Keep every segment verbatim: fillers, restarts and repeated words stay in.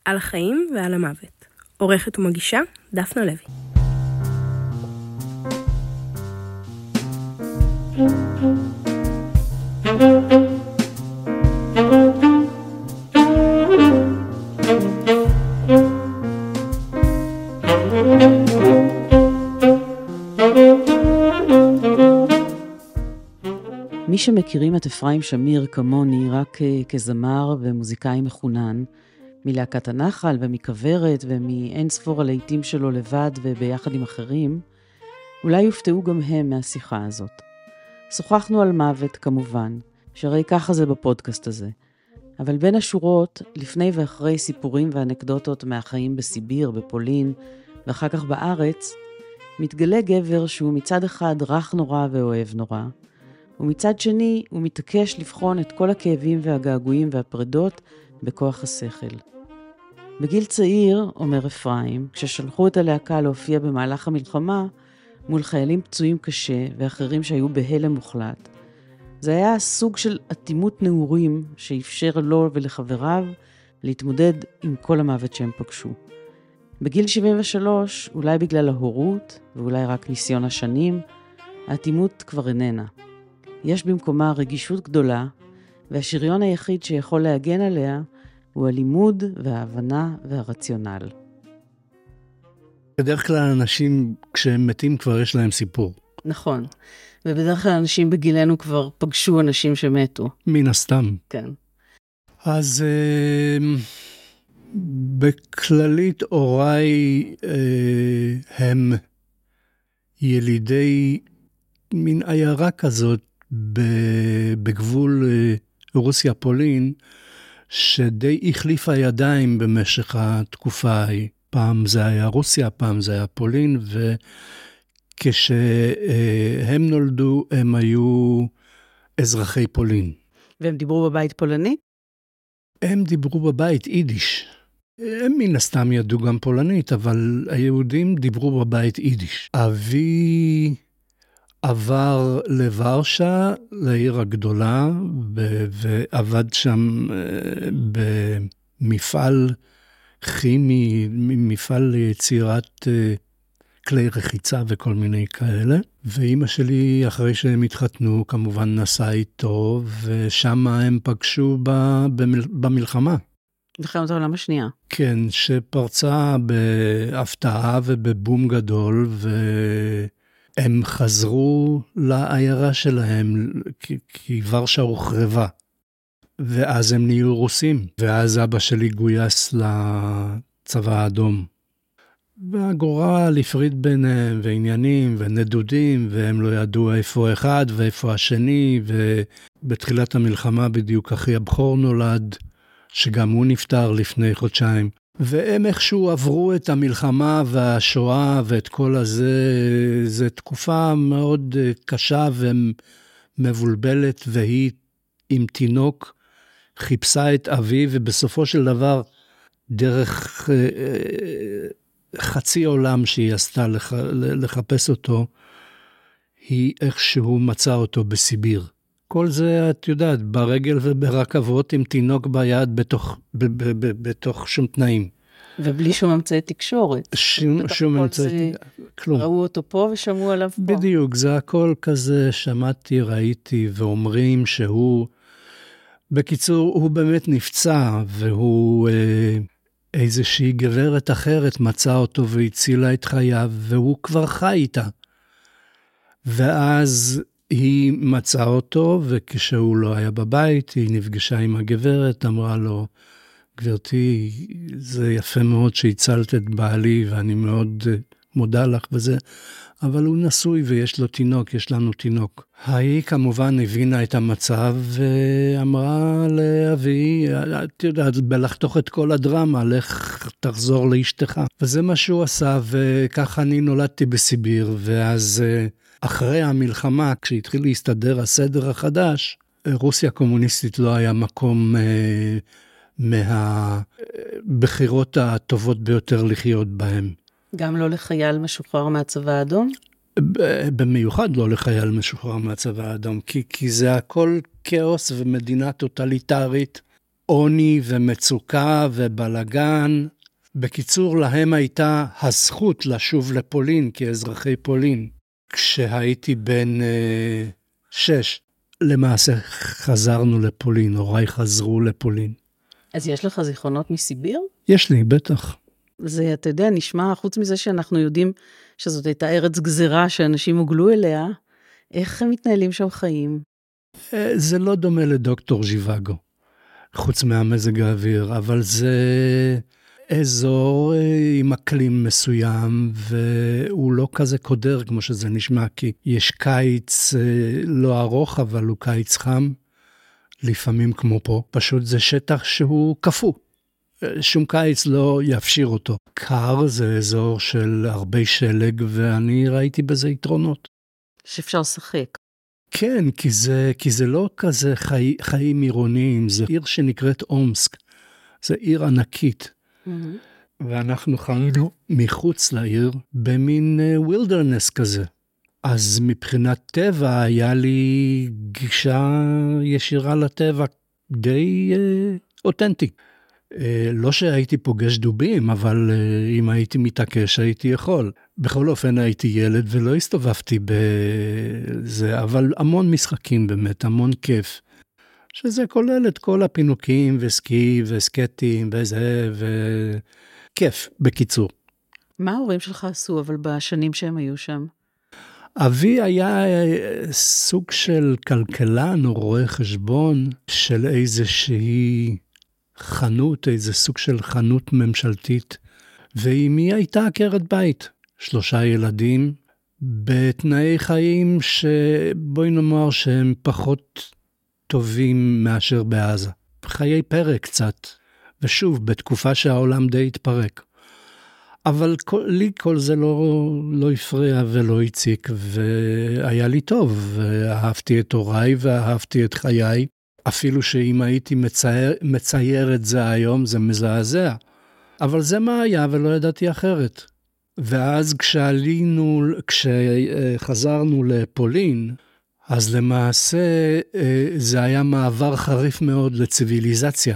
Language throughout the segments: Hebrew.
על החיים ועל המוות. עורכת ומגישה, דפנה לוי. מי שמכירים את אפרים שמיר כמוני רק כזמר ומוזיקאי מחונן, מלהקת הנחל ומכוורת ומאין ספור הלהיטים שלו לבד וביחד עם אחרים, אולי יופתעו גם הם מהשיחה הזאת. שוחחנו על מוות כמובן, שהרי ככה זה בפודקאסט הזה. אבל בין השורות, לפני ואחרי סיפורים ואנקדוטות מהחיים בסיביר, בפולין, ואחר כך בארץ, מתגלה גבר שהוא מצד אחד רך נורא ואוהב נורא, ומצד שני הוא מתעקש לבחון את כל הכאבים והגעגועים והפרדות בכוח השכל. בגיל צעיר, אומר אפרים, כששלחו את הלהקה להופיע במהלך המלחמה, מול חיילים פצועים קשה ואחרים שהיו בהלם מוחלט, זה היה סוג של אטימות נעורים שאפשר לו ולחבריו להתמודד עם כל המוות שהם פגשו. בגיל שבעים ושלוש, אולי בגלל ההורות ואולי רק ניסיון השנים, האטימות כבר איננה. יש במקומה רגישות גדולה, והשריון היחיד שיכול להגן עליה הוא הלימוד וההבנה והרציונל. בדרך כלל אנשים כשהם מתים כבר יש להם סיפור. נכון. ובדרך כלל אנשים בגילנו כבר פגשו אנשים שמתו. מן הסתם. כן. אז uh, בכללית הוריי uh, הם ילידי מין עיירה כזאת בגבול uh, רוסיה-פולין, שדי החליפה ידיים במשך התקופה ההיא. פעם זה היה רוסיה, פעם זה היה פולין, וכשהם נולדו הם היו אזרחי פולין. והם דיברו בבית פולני? הם דיברו בבית יידיש. הם מן הסתם ידעו גם פולנית, אבל היהודים דיברו בבית יידיש. אבי עבר לוורשה, לעיר הגדולה, ועבד שם במפעל כימי, מפעל ליצירת כלי רחיצה וכל מיני כאלה. ואמא שלי, אחרי שהם התחתנו, כמובן נסעה איתו, ושם הם פגשו במלחמה. מלחמת העולם השנייה. כן, שפרצה בהפתעה ובבום גדול, ו... הם חזרו לעיירה שלהם, כי, כי ורשה הוחרבה. ואז הם נהיו רוסים, ואז אבא שלי גויס לצבא האדום. והגורל הפריד ביניהם, ועניינים, ונדודים, והם לא ידעו איפה אחד ואיפה השני, ובתחילת המלחמה בדיוק אחי הבכור נולד, שגם הוא נפטר לפני חודשיים. והם איכשהו עברו את המלחמה והשואה ואת כל הזה, זו תקופה מאוד קשה ומבולבלת, והיא עם תינוק חיפשה את אבי, ובסופו של דבר דרך חצי עולם שהיא עשתה לחפש אותו, היא איכשהו מצאה אותו בסיביר. כל זה, את יודעת, ברגל וברכבות עם תינוק ביד בתוך, ב, ב, ב, בתוך שום תנאים. ובלי שום אמצעי תקשורת. שום, שום אמצעי, כלום. ראו אותו פה ושמעו עליו פה. בדיוק, זה הכל כזה, שמעתי, ראיתי, ואומרים שהוא, בקיצור, הוא באמת נפצע, והוא אה, איזושהי גברת אחרת מצאה אותו והצילה את חייו, והוא כבר חי איתה. ואז היא מצאה אותו, וכשהוא לא היה בבית, היא נפגשה עם הגברת, אמרה לו, גברתי, זה יפה מאוד שהצלת את בעלי, ואני מאוד מודה לך וזה, אבל הוא נשוי ויש לו תינוק, יש לנו תינוק. היא כמובן הבינה את המצב, ואמרה לאבי, את יודעת, בלחתוך את כל הדרמה, לך תחזור לאשתך. וזה מה שהוא עשה, וככה אני נולדתי בסיביר, ואז אחרי המלחמה, כשהתחיל להסתדר הסדר החדש, רוסיה קומוניסטית לא היה מקום אה, מהבחירות הטובות ביותר לחיות בהם. גם לא לחייל משוחרר מהצבא האדום? במיוחד לא לחייל משוחרר מהצבא האדום, כי, כי זה הכל כאוס ומדינה טוטליטרית. עוני ומצוקה ובלגן. בקיצור, להם הייתה הזכות לשוב לפולין כאזרחי פולין. כשהייתי בן אה, שש, למעשה חזרנו לפולין, הוריי חזרו לפולין. אז יש לך זיכרונות מסיביר? יש לי, בטח. זה, אתה יודע, נשמע, חוץ מזה שאנחנו יודעים שזאת הייתה ארץ גזירה שאנשים הוגלו אליה, איך הם מתנהלים שם חיים? זה לא דומה לדוקטור ז'יוואגו, חוץ מהמזג האוויר, אבל זה אזור עם אקלים מסוים, והוא לא כזה קודר כמו שזה נשמע, כי יש קיץ לא ארוך, אבל הוא קיץ חם, לפעמים כמו פה. פשוט זה שטח שהוא קפוא. שום קיץ לא יפשיר אותו. קר זה אזור של הרבה שלג, ואני ראיתי בזה יתרונות. שאפשר לשחק. כן, כי זה, כי זה לא כזה חי, חיים עירוניים, זה עיר שנקראת אומסק. זה עיר ענקית. Mm-hmm. ואנחנו חיינו מחוץ לעיר במין וילדרנס כזה. אז מבחינת טבע היה לי גישה ישירה לטבע די אה, אותנטי. אה, לא שהייתי פוגש דובים, אבל אה, אם הייתי מתעקש הייתי יכול. בכל אופן הייתי ילד ולא הסתובבתי בזה, אבל המון משחקים באמת, המון כיף. שזה כולל את כל הפינוקים וסקי וסקטים וזה, וכיף בקיצור. מה ההורים שלך עשו אבל בשנים שהם היו שם? אבי היה סוג של כלכלן או רואה חשבון של איזושהי חנות, איזה סוג של חנות ממשלתית, ואמי הייתה עקרת בית, שלושה ילדים, בתנאי חיים שבואי נאמר שהם פחות טובים מאשר בעזה. חיי פרק קצת, ושוב, בתקופה שהעולם די התפרק. אבל כל, לי כל זה לא, לא הפריע ולא הציק, והיה לי טוב, ואהבתי את הוריי ואהבתי את חיי, אפילו שאם הייתי מצייר, מצייר את זה היום, זה מזעזע. אבל זה מה היה ולא ידעתי אחרת. ואז כשעלינו, כשחזרנו לפולין, אז למעשה זה היה מעבר חריף מאוד לציביליזציה.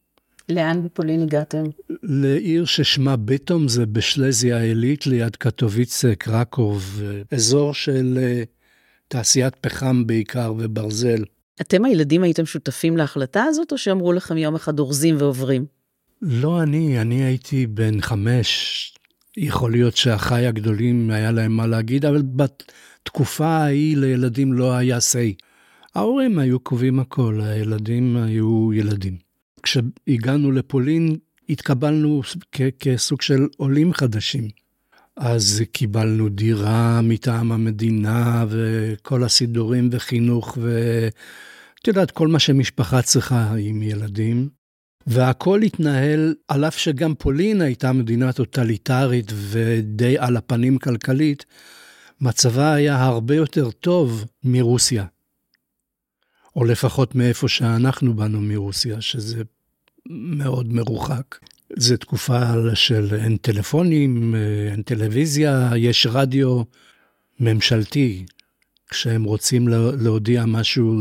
לאן בפולין הגעתם? לעיר ששמה ביטום, זה בשלזיה העילית, ליד קטוביץ, קרקוב, אזור של תעשיית פחם בעיקר וברזל. אתם הילדים הייתם שותפים להחלטה הזאת, או שאמרו לכם יום אחד אורזים ועוברים? לא אני, אני הייתי בן חמש, יכול להיות שהחי הגדולים היה להם מה להגיד, אבל בתקופה ההיא לילדים לא היה סי. ההורים היו קובעים הכל, הילדים היו ילדים. כשהגענו לפולין, התקבלנו כ- כסוג של עולים חדשים. אז קיבלנו דירה מטעם המדינה, וכל הסידורים וחינוך, ואת יודעת, כל מה שמשפחה צריכה עם ילדים. והכל התנהל, על אף שגם פולין הייתה מדינה טוטליטרית, ודי על הפנים כלכלית, מצבה היה הרבה יותר טוב מרוסיה. או לפחות מאיפה שאנחנו באנו מרוסיה, שזה מאוד מרוחק. זו תקופה של אין טלפונים, אין טלוויזיה, יש רדיו ממשלתי. כשהם רוצים להודיע משהו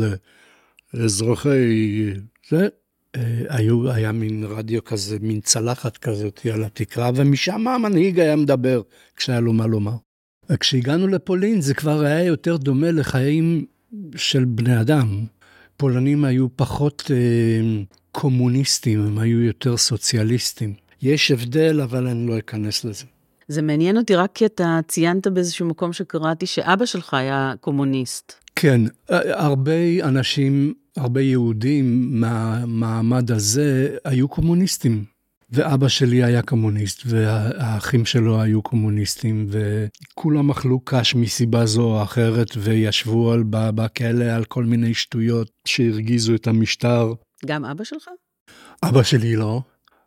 לאזרחי, זה, היו, היה מין רדיו כזה, מין צלחת כזאת על התקרה, ומשם המנהיג היה מדבר כשהיה לו מה לומר. כשהגענו לפולין, זה כבר היה יותר דומה לחיים של בני אדם. פולנים היו פחות אה, קומוניסטים, הם היו יותר סוציאליסטים. יש הבדל, אבל אני לא אכנס לזה. זה מעניין אותי רק כי אתה ציינת באיזשהו מקום שקראתי שאבא שלך היה קומוניסט. כן, הרבה אנשים, הרבה יהודים מהמעמד הזה היו קומוניסטים. ואבא שלי היה קומוניסט, והאחים שלו היו קומוניסטים, וכולם אכלו קש מסיבה זו או אחרת, וישבו על, בכלא על כל מיני שטויות שהרגיזו את המשטר. גם אבא שלך? אבא שלי לא,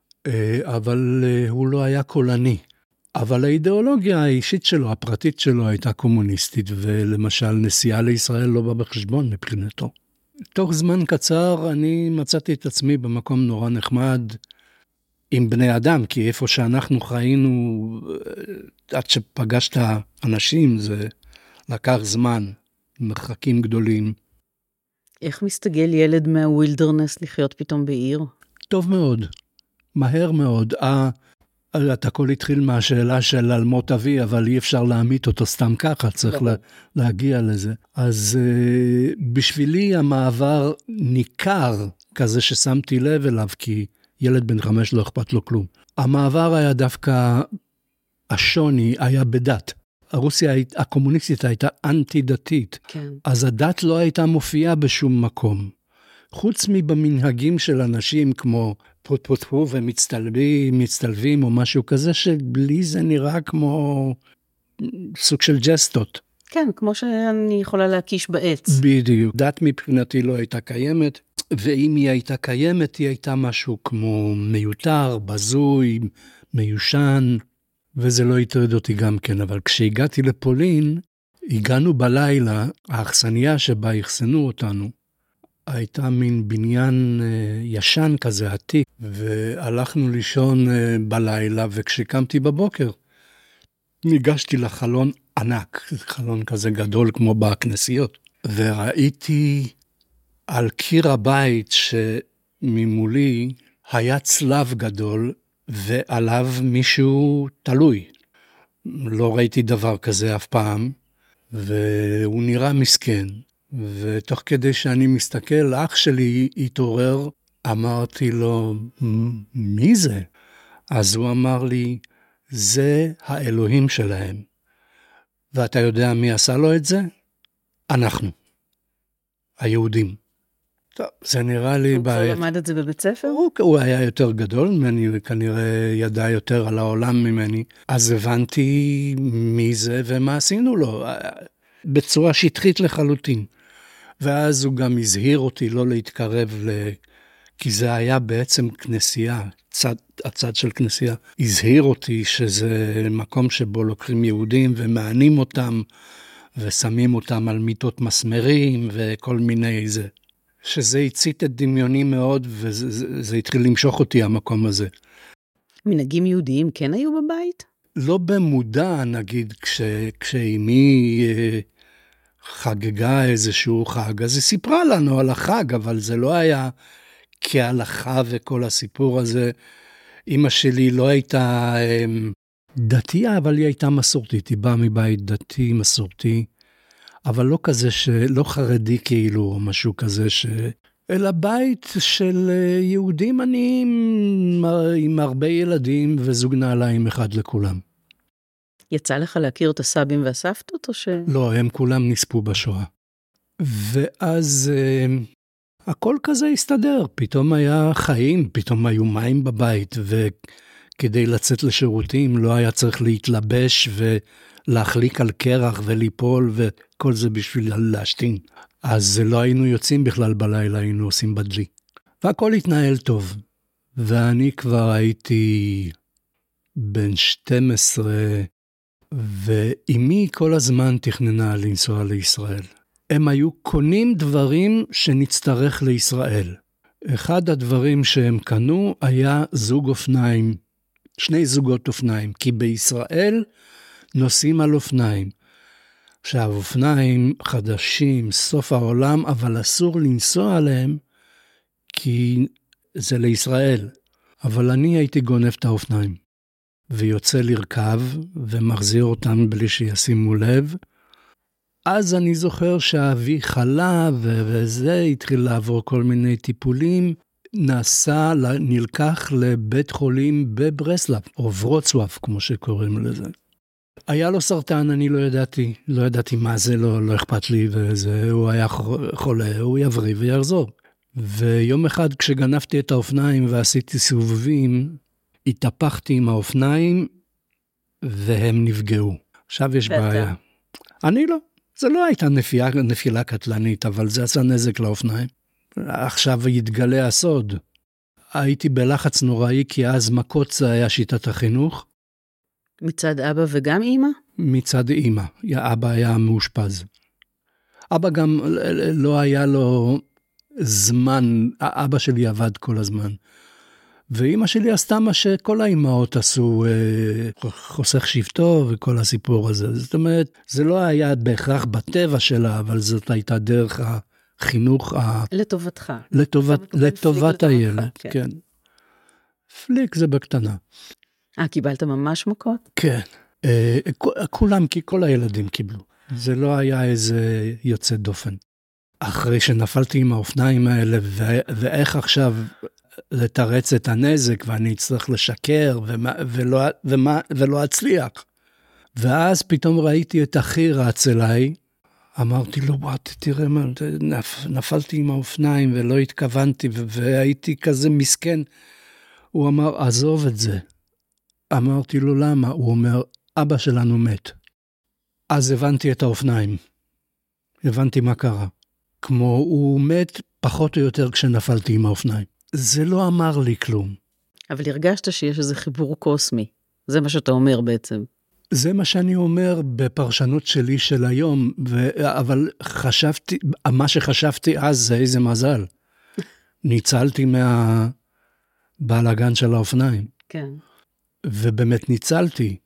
אבל הוא לא היה קולני. אבל האידיאולוגיה האישית שלו, הפרטית שלו, הייתה קומוניסטית, ולמשל נסיעה לישראל לא בא בחשבון מבחינתו. תוך זמן קצר אני מצאתי את עצמי במקום נורא נחמד, עם בני אדם, כי איפה שאנחנו חיינו, עד שפגשת אנשים, זה לקח זמן, מרחקים גדולים. איך מסתגל ילד מהווילדרנס לחיות פתאום בעיר? טוב מאוד, מהר מאוד. 아, את הכל התחיל מהשאלה של על מות אבי, אבל אי אפשר להעמיד אותו סתם ככה, צריך לה, להגיע לזה. אז uh, בשבילי המעבר ניכר, כזה ששמתי לב אליו, כי ילד בן חמש לא אכפת לו כלום. המעבר היה דווקא, השוני היה בדת. הרוסיה הקומוניסטית הייתה אנטי-דתית, כן. אז הדת לא הייתה מופיעה בשום מקום. חוץ מבמנהגים של אנשים כמו פוט-פוט-פו ומצטלבים, מצטלבים או משהו כזה, שבלי זה נראה כמו סוג של ג'סטות. כן, כמו שאני יכולה להקיש בעץ. בדיוק. דת מבחינתי לא הייתה קיימת, ואם היא הייתה קיימת, היא הייתה משהו כמו מיותר, בזוי, מיושן, וזה לא יטרד אותי גם כן. אבל כשהגעתי לפולין, הגענו בלילה, האכסניה שבה הכסנו אותנו, הייתה מין בניין ישן כזה עתיק, והלכנו לישון בלילה, וכשקמתי בבוקר, ניגשתי לחלון ענק, חלון כזה גדול כמו בכנסיות, וראיתי על קיר הבית שממולי היה צלב גדול, ועליו מישהו תלוי. לא ראיתי דבר כזה אף פעם, והוא נראה מסכן. ותוך כדי שאני מסתכל, אח שלי התעורר, אמרתי לו, מי זה? אז הוא אמר לי, זה האלוהים שלהם. ואתה יודע מי עשה לו את זה? אנחנו, היהודים. טוב, זה נראה לי... הוא כבר למד את זה בבית ספר? הוא, הוא היה יותר גדול ממני, וכנראה ידע יותר על העולם ממני. אז הבנתי מי זה ומה עשינו לו, בצורה שטחית לחלוטין. ואז הוא גם הזהיר אותי לא להתקרב, ל... כי זה היה בעצם כנסייה, צד, הצד של כנסייה. הזהיר אותי שזה מקום שבו לוקחים יהודים ומענים אותם, ושמים אותם על מיטות מסמרים וכל מיני זה. שזה הצית את דמיוני מאוד, וזה זה, זה התחיל למשוך אותי המקום הזה. מנהגים יהודיים כן היו בבית? לא במודע, נגיד, כש, כשאימי חגגה איזשהו חג, אז היא סיפרה לנו על החג, אבל זה לא היה כהלכה וכל הסיפור הזה. אמא שלי לא הייתה דתייה, אבל היא הייתה מסורתית, היא באה מבית דתי, מסורתי, אבל לא כזה, לא חרדי כאילו, או משהו כזה, ש... אלא בית של יהודים עניים, עם הרבה ילדים וזוג נעליים אחד לכולם. יצא לך להכיר את הסבים והסבתות או ש... לא, הם כולם נספו בשואה. ואז הכל כזה הסתדר, פתאום היה חיים, פתאום היו מים בבית, וכדי לצאת לשירותים לא היה צריך להתלבש ולהחליק על קרח וליפול, וכל זה בשביל להשתין. אז לא היינו יוצאים בכלל בלילה, היינו עושים בדלי. והכל התנהל טוב. ואני כבר הייתי בן שתים עשרה, ואימי כל הזמן תכננה לנסוע לישראל. הם היו קונים דברים שנצטרך לישראל. אחד הדברים שהם קנו היה זוג אופניים, שני זוגות אופניים, כי בישראל נוסעים על אופניים. עכשיו, אופניים חדשים, סוף העולם, אבל אסור לנסוע עליהם, כי זה לישראל. אבל אני הייתי גונב את האופניים, ויוצא לרכב, ומחזיר אותם בלי שישימו לב. אז אני זוכר שאבי חלה, וזה התחיל לעבור כל מיני טיפולים, נסע, נלקח לבית חולים בברסלב, או ורוצלב, כמו שקוראים לזה. היה לו סרטן, אני לא ידעתי, לא ידעתי מה זה, לא, לא אכפת לי, וזה, הוא היה חולה, הוא יבריא ויחזור. ויום אחד כשגנבתי את האופניים ועשיתי סיבובים, התהפכתי עם האופניים, והם נפגעו. עכשיו יש בעיה. אני לא, זה לא הייתה נפילה, נפילה קטלנית, אבל זה עשה נזק לאופניים. עכשיו יתגלה הסוד. הייתי בלחץ נוראי, כי אז מכות זה היה שיטת החינוך. מצד אבא וגם אמא? מצד אמא. אבא היה מאושפז. אבא גם לא היה לו זמן, אבא שלי עבד כל הזמן. ואמא שלי עשתה מה שכל האמהות עשו, חוסך שבטו וכל הסיפור הזה. זאת אומרת, זה לא היה בהכרח בטבע שלה, אבל זאת הייתה דרך החינוך. לטובתך. לטובת, לטובת הילד, כן. כן. פליק זה בקטנה. אה, קיבלת ממש מכות? כן. אה, כולם, כי כל הילדים קיבלו. זה לא היה איזה יוצא דופן. אחרי שנפלתי עם האופניים האלה, ו- ואיך עכשיו לתרץ את הנזק, ואני אצטרך לשקר, ומה, ולא, ומה, ולא אצליח. ואז פתאום ראיתי את אחי רץ אליי, אמרתי לו, בוא, תראה מה, נפ, נפלתי עם האופניים ולא התכוונתי, ו- והייתי כזה מסכן. הוא אמר, עזוב את זה. אמרתי לו, למה? הוא אומר, אבא שלנו מת. אז הבנתי את האופניים. הבנתי מה קרה. כמו הוא מת פחות או יותר כשנפלתי עם האופניים. זה לא אמר לי כלום. אבל הרגשת שיש איזה חיבור קוסמי. זה מה שאתה אומר בעצם. זה מה שאני אומר בפרשנות שלי של היום, ו... אבל חשבתי, מה שחשבתי אז זה איזה מזל. ניצלתי מהבלגן של האופניים. כן. ובאמת ניצלתי.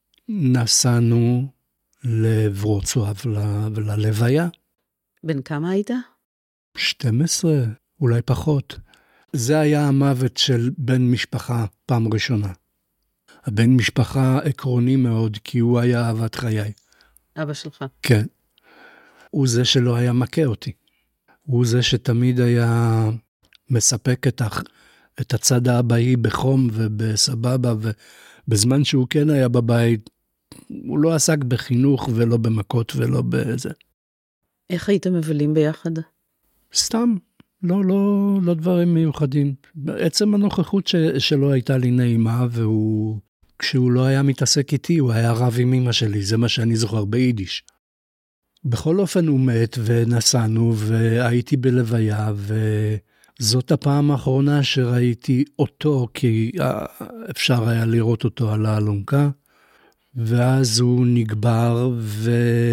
נסענו לברוצלב וללוויה. בן כמה היית? שתים עשרה, אולי פחות. זה היה המוות של בן משפחה פעם ראשונה. הבן משפחה עקרוני מאוד, כי הוא היה אהבת חיי. אבא שלך. כן. הוא זה שלא היה מכה אותי. הוא זה שתמיד היה מספק את, הח... את הצד האבאי בחום ובסבבה, ובזמן שהוא כן היה בבית, הוא לא עסק בחינוך ולא במכות ולא בזה. איך הייתם מבלים ביחד? סתם, לא, לא, לא דברים מיוחדים. בעצם הנוכחות ש, שלו הייתה לי נעימה, והוא, כשהוא לא היה מתעסק איתי, הוא היה רב עם אמא שלי, זה מה שאני זוכר ביידיש. בכל אופן הוא מת ונסענו, והייתי בלוויה, וזאת הפעם האחרונה שראיתי אותו, כי אפשר היה לראות אותו על האלונקה, ואז הוא נגבר, ו...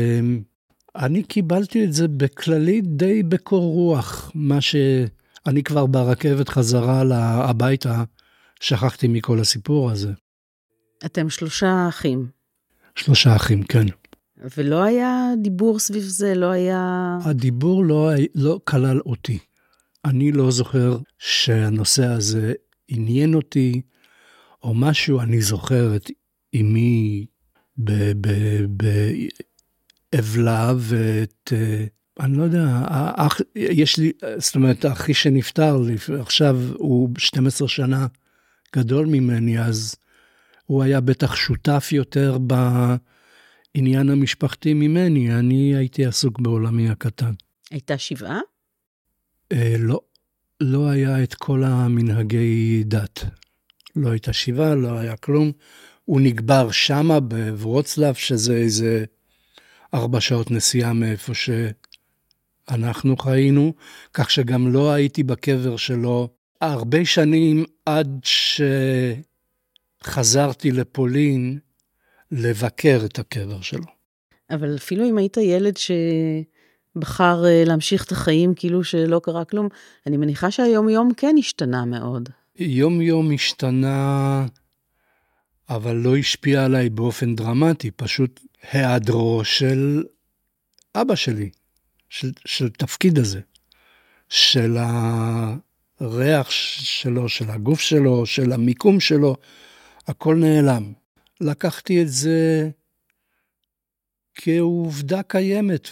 אני קיבלתי את זה בכללי די בקור רוח, מה שאני כבר ברכבת חזרה הביתה, שכחתי מכל הסיפור הזה. אתם שלושה אחים. שלושה אחים, כן. ולא היה דיבור סביב זה, לא היה... הדיבור לא, לא כלל אותי. אני לא זוכר שהנושא הזה עניין אותי, או משהו, אני זוכר את אמי ב... ב, ב אבלה ואת, אני לא יודע, האח, יש לי, זאת אומרת, האחי שנפטר לי, עכשיו הוא שתים עשרה שנה גדול ממני, אז הוא היה בטח שותף יותר בעניין המשפחתי ממני, אני הייתי עסוק בעולמי הקטן. הייתה שבעה? אה, לא, לא היה את כל המנהגי דת. לא הייתה שבעה, לא היה כלום. הוא נגבר שמה בברוצלב, שזה איזה... ארבע שעות נסיעה מאיפה שאנחנו חיינו, כך שגם לא הייתי בקבר שלו הרבה שנים עד שחזרתי לפולין לבקר את הקבר שלו. אבל אפילו אם היית ילד שבחר להמשיך את החיים כאילו שלא קרה כלום, אני מניחה שהיום יום כן השתנה מאוד. יום יום השתנה, אבל לא השפיע עליי באופן דרמטי, פשוט היעדרו של אבא שלי, של, של תפקיד הזה, של הריח שלו, של הגוף שלו, של המיקום שלו, הכל נעלם. לקחתי את זה כעובדה קיימת,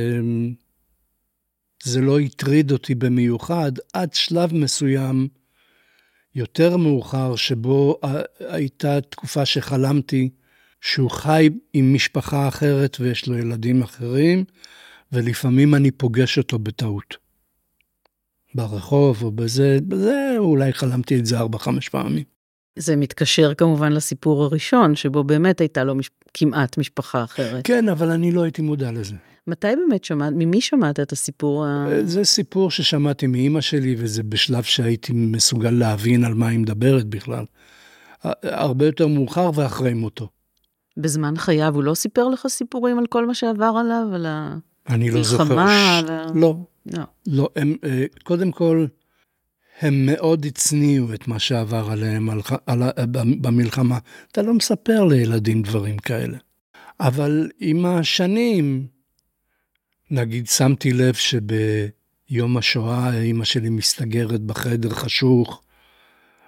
וזה לא הטריד אותי במיוחד, עד שלב מסוים, יותר מאוחר, שבו הייתה תקופה שחלמתי, שהוא חי עם משפחה אחרת ויש לו ילדים אחרים, ולפעמים אני פוגש אותו בטעות. ברחוב או בזה, בזה אולי חלמתי את זה ארבע, חמש פעמים. זה מתקשר כמובן לסיפור הראשון, שבו באמת הייתה לו מש... כמעט משפחה אחרת. כן, אבל אני לא הייתי מודע לזה. מתי באמת שמעת, ממי שמעת את הסיפור? ה... זה סיפור ששמעתי מאמא שלי, וזה בשלב שהייתי מסוגל להבין על מה היא מדברת בכלל. הרבה יותר מאוחר ואחרי מותו. בזמן חייו הוא לא סיפר לך סיפורים על כל מה שעבר עליו, על אני לא זוכר. המלחמה? ש... ו... לא. לא. לא, הם, קודם כל, הם מאוד הצניעו את מה שעבר עליהם על, על, במלחמה. אתה לא מספר לילדים דברים כאלה. אבל עם השנים, נגיד, שמתי לב שביום השואה, אמא שלי מסתגרת בחדר חשוך,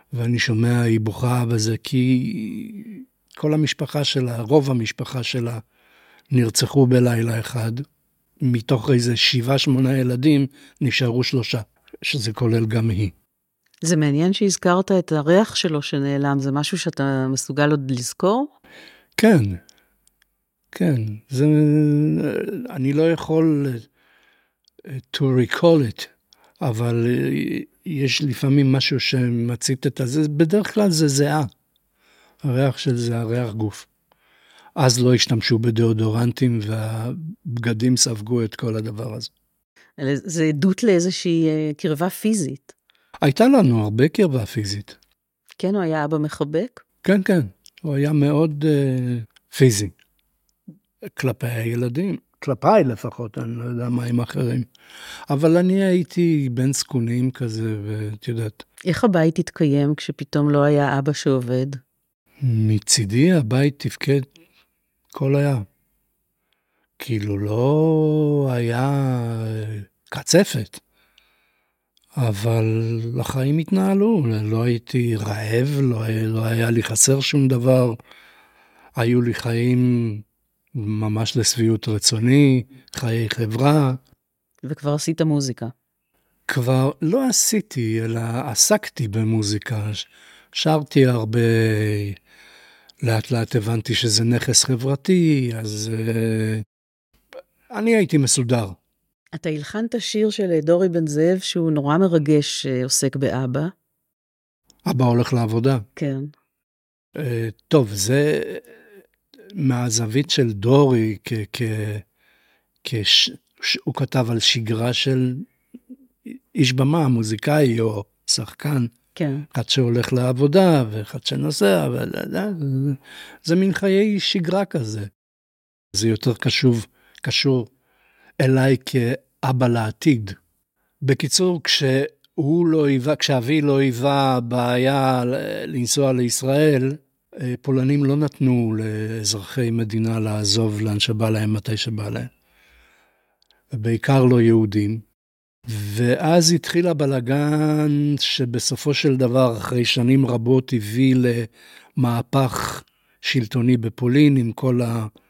ואני שומע, היא בוכה בזה, כי כל המשפחה שלה, רוב המשפחה שלה, נרצחו בלילה אחד, מתוך איזה שבעה, שמונה ילדים, נשארו שלושה, שזה כולל גם היא. זה מעניין שהזכרת את הריח שלו שנעלם, זה משהו שאתה מסוגל עוד לזכור? כן, כן, זה, אני לא יכול to recall it, אבל יש לפעמים משהו שמצית את זה, בדרך כלל זה זהה, הריח של זה הריח גוף. אז לא השתמשו בדאודורנטים והבגדים ספגו את כל הדבר הזה. זה עדות לאיזושהי קרבה פיזית. הייתה לנו הרבה קרבה פיזית. כן, הוא היה אבא מחבק? כן, כן, הוא היה מאוד uh, פיזי. כלפי הילדים, כלפיי לפחות, אני לא יודע מה עם אחרים. אבל אני הייתי בן סכונים כזה, ואת יודעת. איך הבית התקיים כשפתאום לא היה אבא שעובד? מצידי הבית תפקד כל היה. כאילו לא היה קצפת, אבל החיים התנהלו, לא הייתי רעב, לא, לא היה לי חסר שום דבר, היו לי חיים ממש לשביעות רצוני, חיי חברה. וכבר עשית מוזיקה? כבר לא עשיתי, אלא עסקתי במוזיקה, שרתי הרבה, לאט לאט הבנתי שזה נכס חברתי, אז uh, אני הייתי מסודר. אתה הלחנת שיר של דורי בן זאב, שהוא נורא מרגש, עוסק באבא. אבא הולך לעבודה. כן. Uh, טוב, זה מהזווית של דורי, כ- כ- כש- הוא כתב על שגרה של איש במה, מוזיקאי או שחקן. כן. אחד שהולך לעבודה, ואחד שנוסע, וזה, זה מין חיי שגרה כזה. זה יותר קשור, קשור אליי כאבא לעתיד. בקיצור, כשהוא לא היווה, כשאבי לא היווה בעיה לנסוע לישראל, פולנים לא נתנו לאזרחי מדינה לעזוב לאן שבא להם, מתי שבא להם. ובעיקר לא יהודים. ואז התחיל הבלגן שבסופו של דבר, אחרי שנים רבות, הביא למהפך שלטוני בפולין, עם כל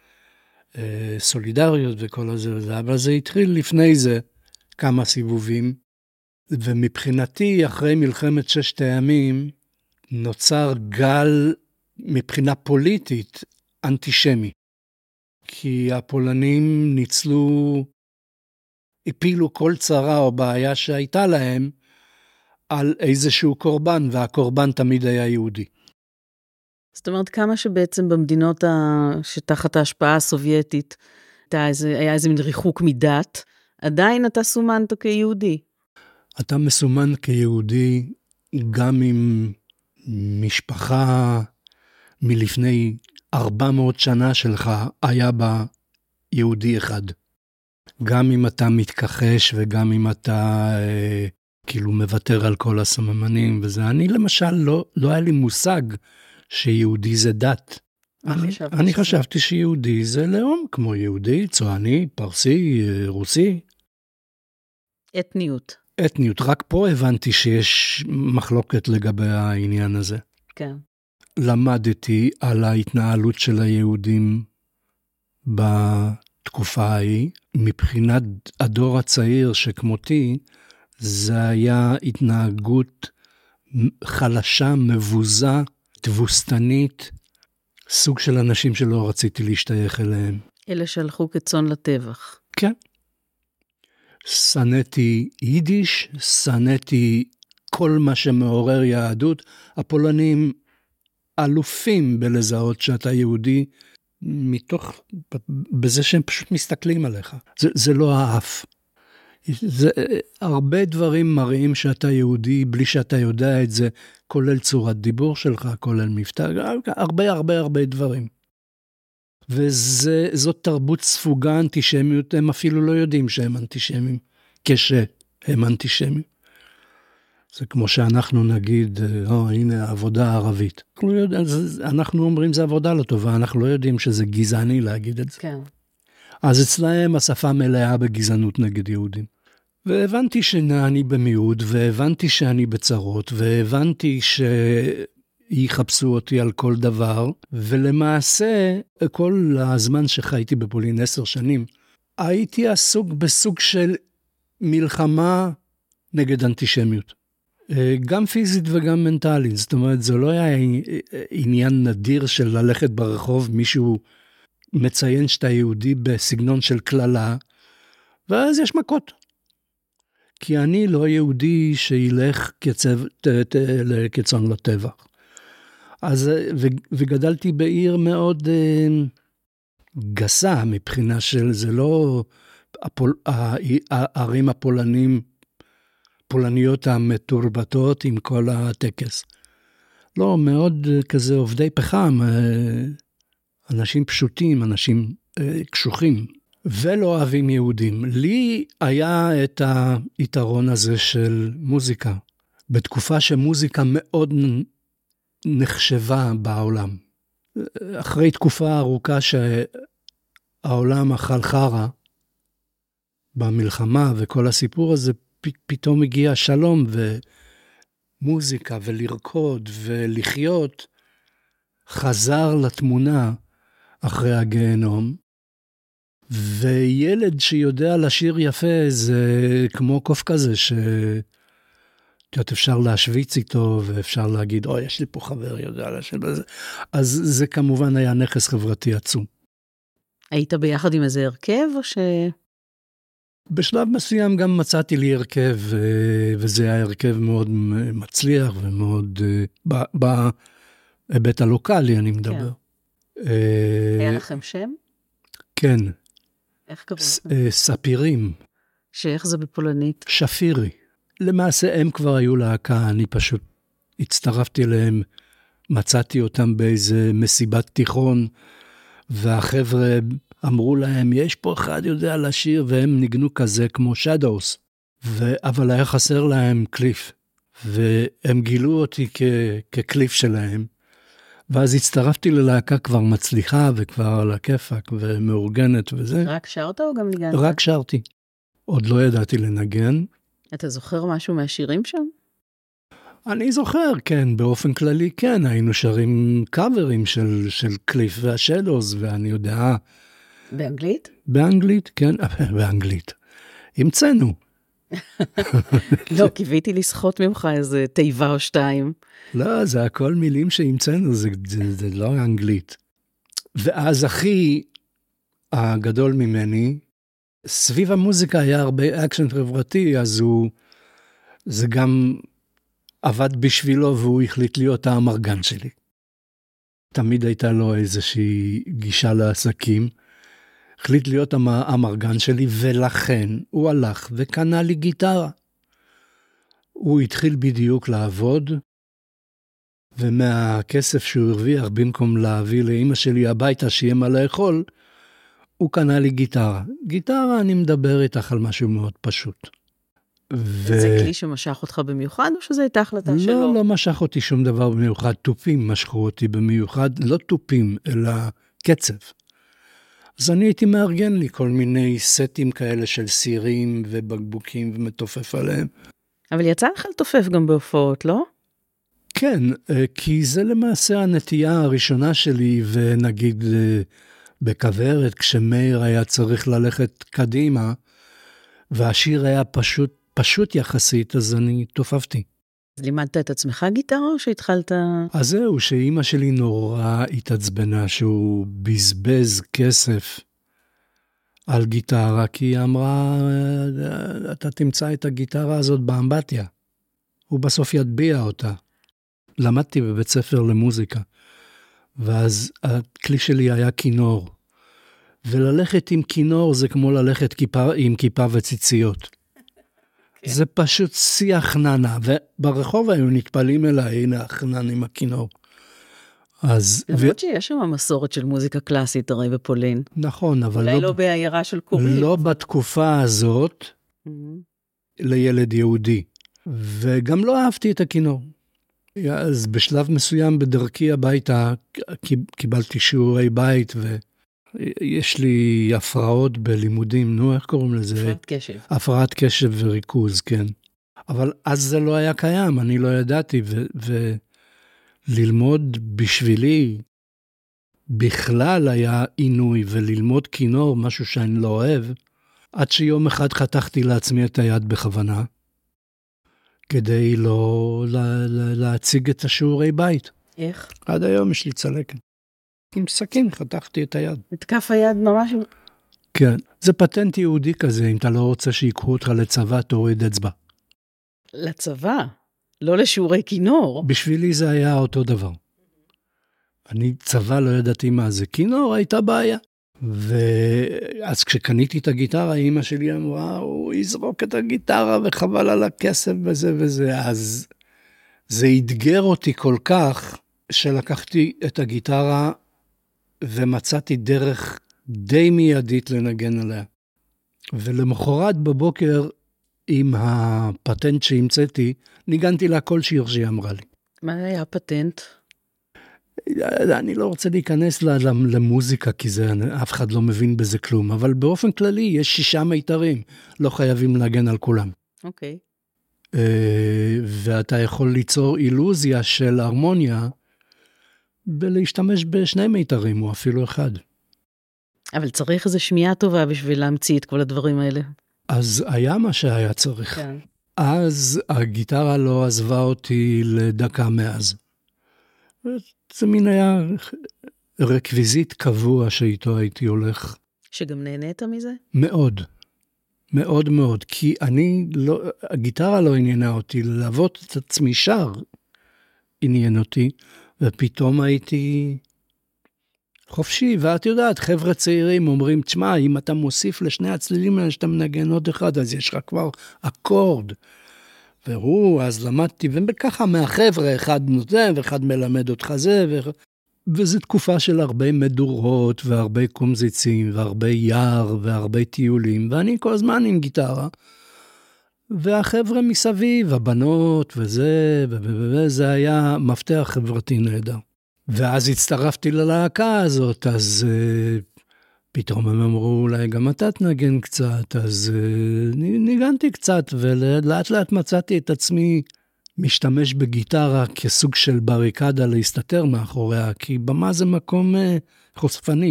הסולידריות וכל הזה, אבל זה התחיל לפני זה כמה סיבובים, ומבחינתי, אחרי מלחמת ששת הימים, נוצר גל מבחינה פוליטית אנטישמי, כי הפולנים ניצלו, הפילו כל צרה או בעיה שהייתה להם על איזשהו קורבן, והקורבן תמיד היה יהודי. זאת אומרת, כמה שבעצם במדינות שתחת ההשפעה הסובייטית, היה איזה מין ריחוק מדת, עדיין אתה סומנת כיהודי. אתה מסומן כיהודי גם עם משפחה מלפני ארבע מאות שנה שלך, היה בה יהודי אחד. גם אם אתה מתכחש וגם אם אתה אה, כאילו מוותר על כל הסממנים וזה. אני למשל לא, לא היה לי מושג שיהודי זה דת. אני, אני חשבתי שיהודי זה לאום, כמו יהודי, צועני, פרסי, רוסי. אתניות. אתניות. רק פה הבנתי שיש מחלוקת לגבי העניין הזה. כן. למדתי על ההתנהלות של היהודים בתקופה ההיא. מבחינת הדור הצעיר שכמותי, זה היה התנהגות חלשה, מבוזה, תבוסתנית, סוג של אנשים שלא רציתי להשתייך אליהם. אלה שהלכו כצאן לטבח. כן. שנאתי יידיש, שנאתי כל מה שמעורר יהדות. הפולנים אלופים בלזהות שאתה יהודי, מתוך, בזה שהם פשוט מסתכלים עליך. זה, זה לא האף. זה, הרבה דברים מראים שאתה יהודי, בלי שאתה יודע את זה, כולל צורת דיבור שלך, כולל מבטא, הרבה הרבה הרבה דברים. וזאת תרבות ספוגה אנטישמיות, הם אפילו לא יודעים שהם אנטישמים, כשהם אנטישמים. זה כמו שאנחנו נגיד, או, הנה, עבודה ערבית. אנחנו אומרים, זה עבודה לא טובה, אנחנו לא יודעים שזה גזעני להגיד את זה. כן. אז אצלהם השפה מלאה בגזענות נגד יהודים. והבנתי שאני במיעוט, והבנתי שאני בצרות, והבנתי שיחפשו אותי על כל דבר, ולמעשה, כל הזמן שחייתי בפולין עשר שנים, הייתי עסוק בסוג של מלחמה נגד אנטישמיות. גם פיזית וגם מנטלית, זאת אומרת, זה לא היה עניין נדיר של ללכת ברחוב, מישהו מציין שאתה יהודי בסגנון של כללה, ואז יש מכות. כי אני לא יהודי שילך כצב, ת, ת, כצאן לטבח. אז, ו, וגדלתי בעיר מאוד uh, גסה, מבחינה של, זה לא הפול, הערים הפולנים, פולניות המתורבתות עם כל הטקס. לא, מאוד כזה עובדי פחם, אנשים פשוטים, אנשים קשוחים, ולא אוהבים יהודים. לי היה את היתרון הזה של מוזיקה, בתקופה שמוזיקה מאוד נחשבה בעולם. אחרי תקופה ארוכה שהעולם אכל חרא, במלחמה וכל הסיפור הזה, פתאום הגיע שלום ומוזיקה ולרקוד ולחיות, חזר לתמונה אחרי הגיהנום, וילד שיודע לשיר יפה זה כמו קוף כזה שאת אפשר להשוויץ איתו ואפשר להגיד, אוי, יש לי פה חבר יודע לשיר בזה. אז זה כמובן היה נכס חברתי עצום. היית ביחד עם איזה הרכב או ש... בשלב מסוים גם מצאתי לי הרכב, וזה היה הרכב מאוד מצליח ומאוד, בהיבט הלוקלי אני מדבר. היה לכם שם? כן. איך קראו לכם? ספירים. שאיך זה בפולנית? שפירי. למעשה הם כבר היו להקה, אני פשוט הצטרפתי אליהם, מצאתי אותם באיזה מסיבת תיכון, והחבר'ה אמרו להם, יש פה אחד יודע לשיר, והם ניגנו כזה כמו שדוס, אבל היה חסר להם קליף, והם גילו אותי כ- כקליף שלהם, ואז הצטרפתי ללהקה כבר מצליחה, וכבר על הכיפק, ומאורגנת וזה. רק שרת או גם ניגנת? רק שרתי. עוד לא ידעתי לנגן. אתה זוכר משהו מהשירים שם? אני זוכר, כן, באופן כללי, כן, היינו שרים קאברים של, של קליף והשדוס, ואני יודע... באנגלית? באנגלית, כן, באנגלית. המצאנו. לא, קיוויתי לסחוט ממך איזה תיבה או שתיים. לא, זה הכל מילים שהמצאנו, זה, זה, זה לא אנגלית. ואז אחי הגדול ממני, סביב המוזיקה היה הרבה אקשן חברתי, אז הוא, זה גם עבד בשבילו, והוא החליט להיות האמרגן שלי. תמיד הייתה לו איזושהי גישה לעסקים, החליט להיות המרגן שלי, ולכן הוא הלך וקנה לי גיטרה. הוא התחיל בדיוק לעבוד, ומהכסף שהוא הרוויח, במקום להביא לאמא שלי הביתה שיהיה מה לאכול, הוא קנה לי גיטרה. גיטרה, אני מדבר איתך על משהו מאוד פשוט. ו... זה כלי שמשך אותך במיוחד, או שזה הייתה החלטה לא, שלו? לא, לא משך אותי שום דבר במיוחד. טופים משכו אותי במיוחד, לא טופים, אלא קצב. אז אני הייתי מארגן לי כל מיני סטים כאלה של סירים ובקבוקים ומתופף עליהם. אבל יצא לך לתופף גם בהופעות, לא? כן, כי זה למעשה הנטייה הראשונה שלי, ונגיד בכוורת, כשמאיר היה צריך ללכת קדימה, והשיר היה פשוט, פשוט יחסית, אז אני תופפתי. אז לימדת את עצמך גיטרה או שהתחלת? אז זהו, שאימא שלי נורא התעצבנה שהוא בזבז כסף על גיטרה, כי היא אמרה, אתה תמצא את הגיטרה הזאת באמבטיה. הוא בסוף יטביע אותה. למדתי בבית ספר למוזיקה, ואז הכלי שלי היה כינור. וללכת עם כינור זה כמו ללכת כיפה, עם כיפה וציציות. זה פשוט שיח ננה, וברחוב היו נטפלים אליי, הנה החנן עם הכינור. אז... למרות ו... שיש שם מסורת של מוזיקה קלאסית הרי בפולין. נכון, אבל אולי לא... לא בעיירה של קורית. לא בתקופה הזאת, mm-hmm. לילד יהודי. וגם לא אהבתי את הכינור. אז בשלב מסוים בדרכי הביתה, קיבלתי שיעורי בית, יש לי הפרעות בלימודים, נו, איך קוראים לזה? הפרעת קשב. הפרעת קשב וריכוז, כן. אבל אז זה לא היה קיים, אני לא ידעתי, וללמוד בשבילי בכלל היה עינוי, וללמוד כינור, משהו שאני לא אוהב, עד שיום אחד חתכתי לעצמי את היד בכוונה, כדי לא להציג את השיעורי בית. איך? עד היום יש לי צלקת. עם סכין חתכתי את היד. את כף היד ממש? כן, זה פטנט יהודי כזה, אם אתה לא רוצה שיקחו אותך לצבא, תוריד אצבע. לצבא? לא לשיעורי כינור? בשבילי זה היה אותו דבר. אני צבא לא ידעתי מה זה, כינור הייתה בעיה. ואז כשקניתי את הגיטרה, אמא שלי אמרה, הוא יזרוק את הגיטרה וחבל על הכסף וזה וזה, אז זה התגר אותי כל כך, שלקחתי את הגיטרה ומצאתי דרך די מיידית לנגן עליה. ולמחרת בבוקר, עם הפטנט שהמצאתי, ניגנתי לה כל שיר שהיא אמרה לי. מה היה הפטנט? אני לא רוצה להיכנס למוזיקה, כי זה, אף אחד לא מבין בזה כלום, אבל באופן כללי יש שישה מיתרים, לא חייבים להגן על כולם. אוקיי. ואתה יכול ליצור אילוזיה של הרמוניה, ולהשתמש בשני מיתרים, או אפילו אחד. אבל צריך איזו שמיעה טובה בשביל להמציא את כל הדברים האלה. אז היה מה שהיה צריך. כן. אז הגיטרה לא עזבה אותי לדקה מאז. זה מין היה רקוויזית קבוע שאיתו הייתי הולך. שגם נהנית מזה? מאוד. מאוד מאוד. כי אני לא, הגיטרה לא עניינה אותי, לעבוד את עצמי שר עניין אותי, ופתאום הייתי חופשי, ואת יודעת, חבר'ה צעירים אומרים, תשמע, אם אתה מוסיף לשני הצלילים האלה שאתה מנגן עוד אחד, אז יש לך כבר אקורד. והוא, אז למדתי, וככה מהחבר'ה, אחד נותן, ואחד מלמד אותך זה, ו... וזו תקופה של הרבה מדורות, והרבה קומזיצים, והרבה יער, והרבה טיולים, ואני כל הזמן עם גיטרה, והחבר'ה מסביב, הבנות, וזה, וזה היה מפתח חברתי נהדר. ואז הצטרפתי ללהקה הזאת, אז uh, פתאום הם אמרו, אולי גם אתה תנגן קצת, אז uh, ניגנתי קצת, ולאט לאט מצאתי את עצמי משתמש בגיטרה כסוג של בריקדה להסתתר מאחוריה, כי במה זה מקום uh, חושפני,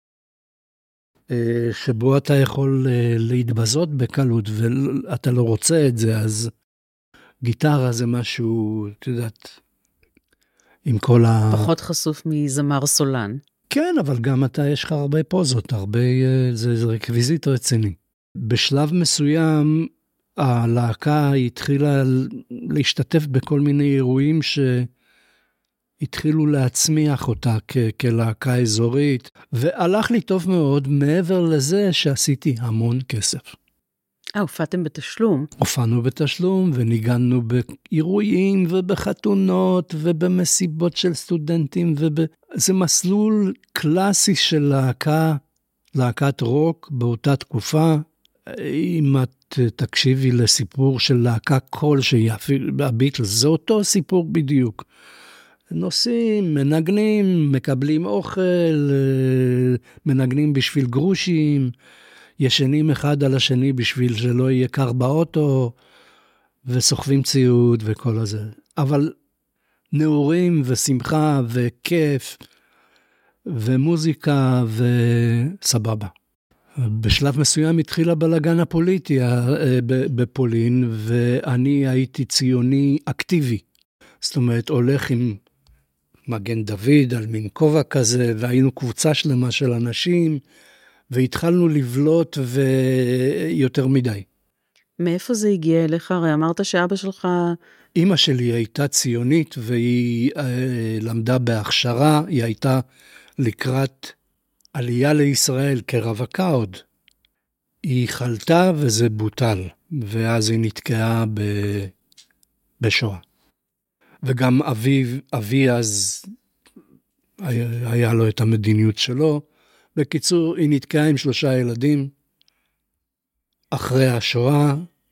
uh, שבו אתה יכול uh, להתבזות בקלות, ואתה לא רוצה את זה, אז גיטרה זה משהו, את יודעת, עם כל ה... פחות חשוף מזמר סולן. כן, אבל גם אתה, יש לך הרבה פוזות, הרבה, זה, זה רקוויזית רציני. בשלב מסוים, הלהקה התחילה להשתתף בכל מיני אירועים שהתחילו להצמיח אותה כ- כלהקה אזורית, והלך לי טוב מאוד מעבר לזה שעשיתי המון כסף. אה, הופעתם בתשלום? הופענו בתשלום וניגענו באירועים ובחתונות ובמסיבות של סטודנטים, וזה מסלול קלאסי של להקה, להקת רוק באותה תקופה. אם את תקשיבי לסיפור של להקה כלשהי, הביטלס, זה אותו סיפור בדיוק. נוסעים, מנגנים, מקבלים אוכל, מנגנים בשביל גרושים, ישנים אחד על השני בשביל שלא יהיה קר באוטו, וסוחבים ציוד וכל הזה. אבל נעורים ושמחה וכיף, ומוזיקה וסבבה. בשלב מסוים התחיל הבלגן הפוליטי בפולין, ואני הייתי ציוני אקטיבי. זאת אומרת, הולך עם מגן דוד על מין כובע כזה, והיינו קבוצה שלמה של אנשים, והתחלנו לבלוט ויותר מדי. מאיפה זה הגיע אליך? הרי אמרת שאבא שלך... אמא שלי הייתה ציונית, והיא אה, למדה בהכשרה, היא הייתה לקראת עלייה לישראל כרווקה עוד. היא חלתה וזה בוטל, ואז היא נתקעה ב... בשואה. וגם אבי, אבי אז היה, היה לו את המדיניות שלו. בקיצור, היא נתקעה עם שלושה ילדים, אחרי השואה,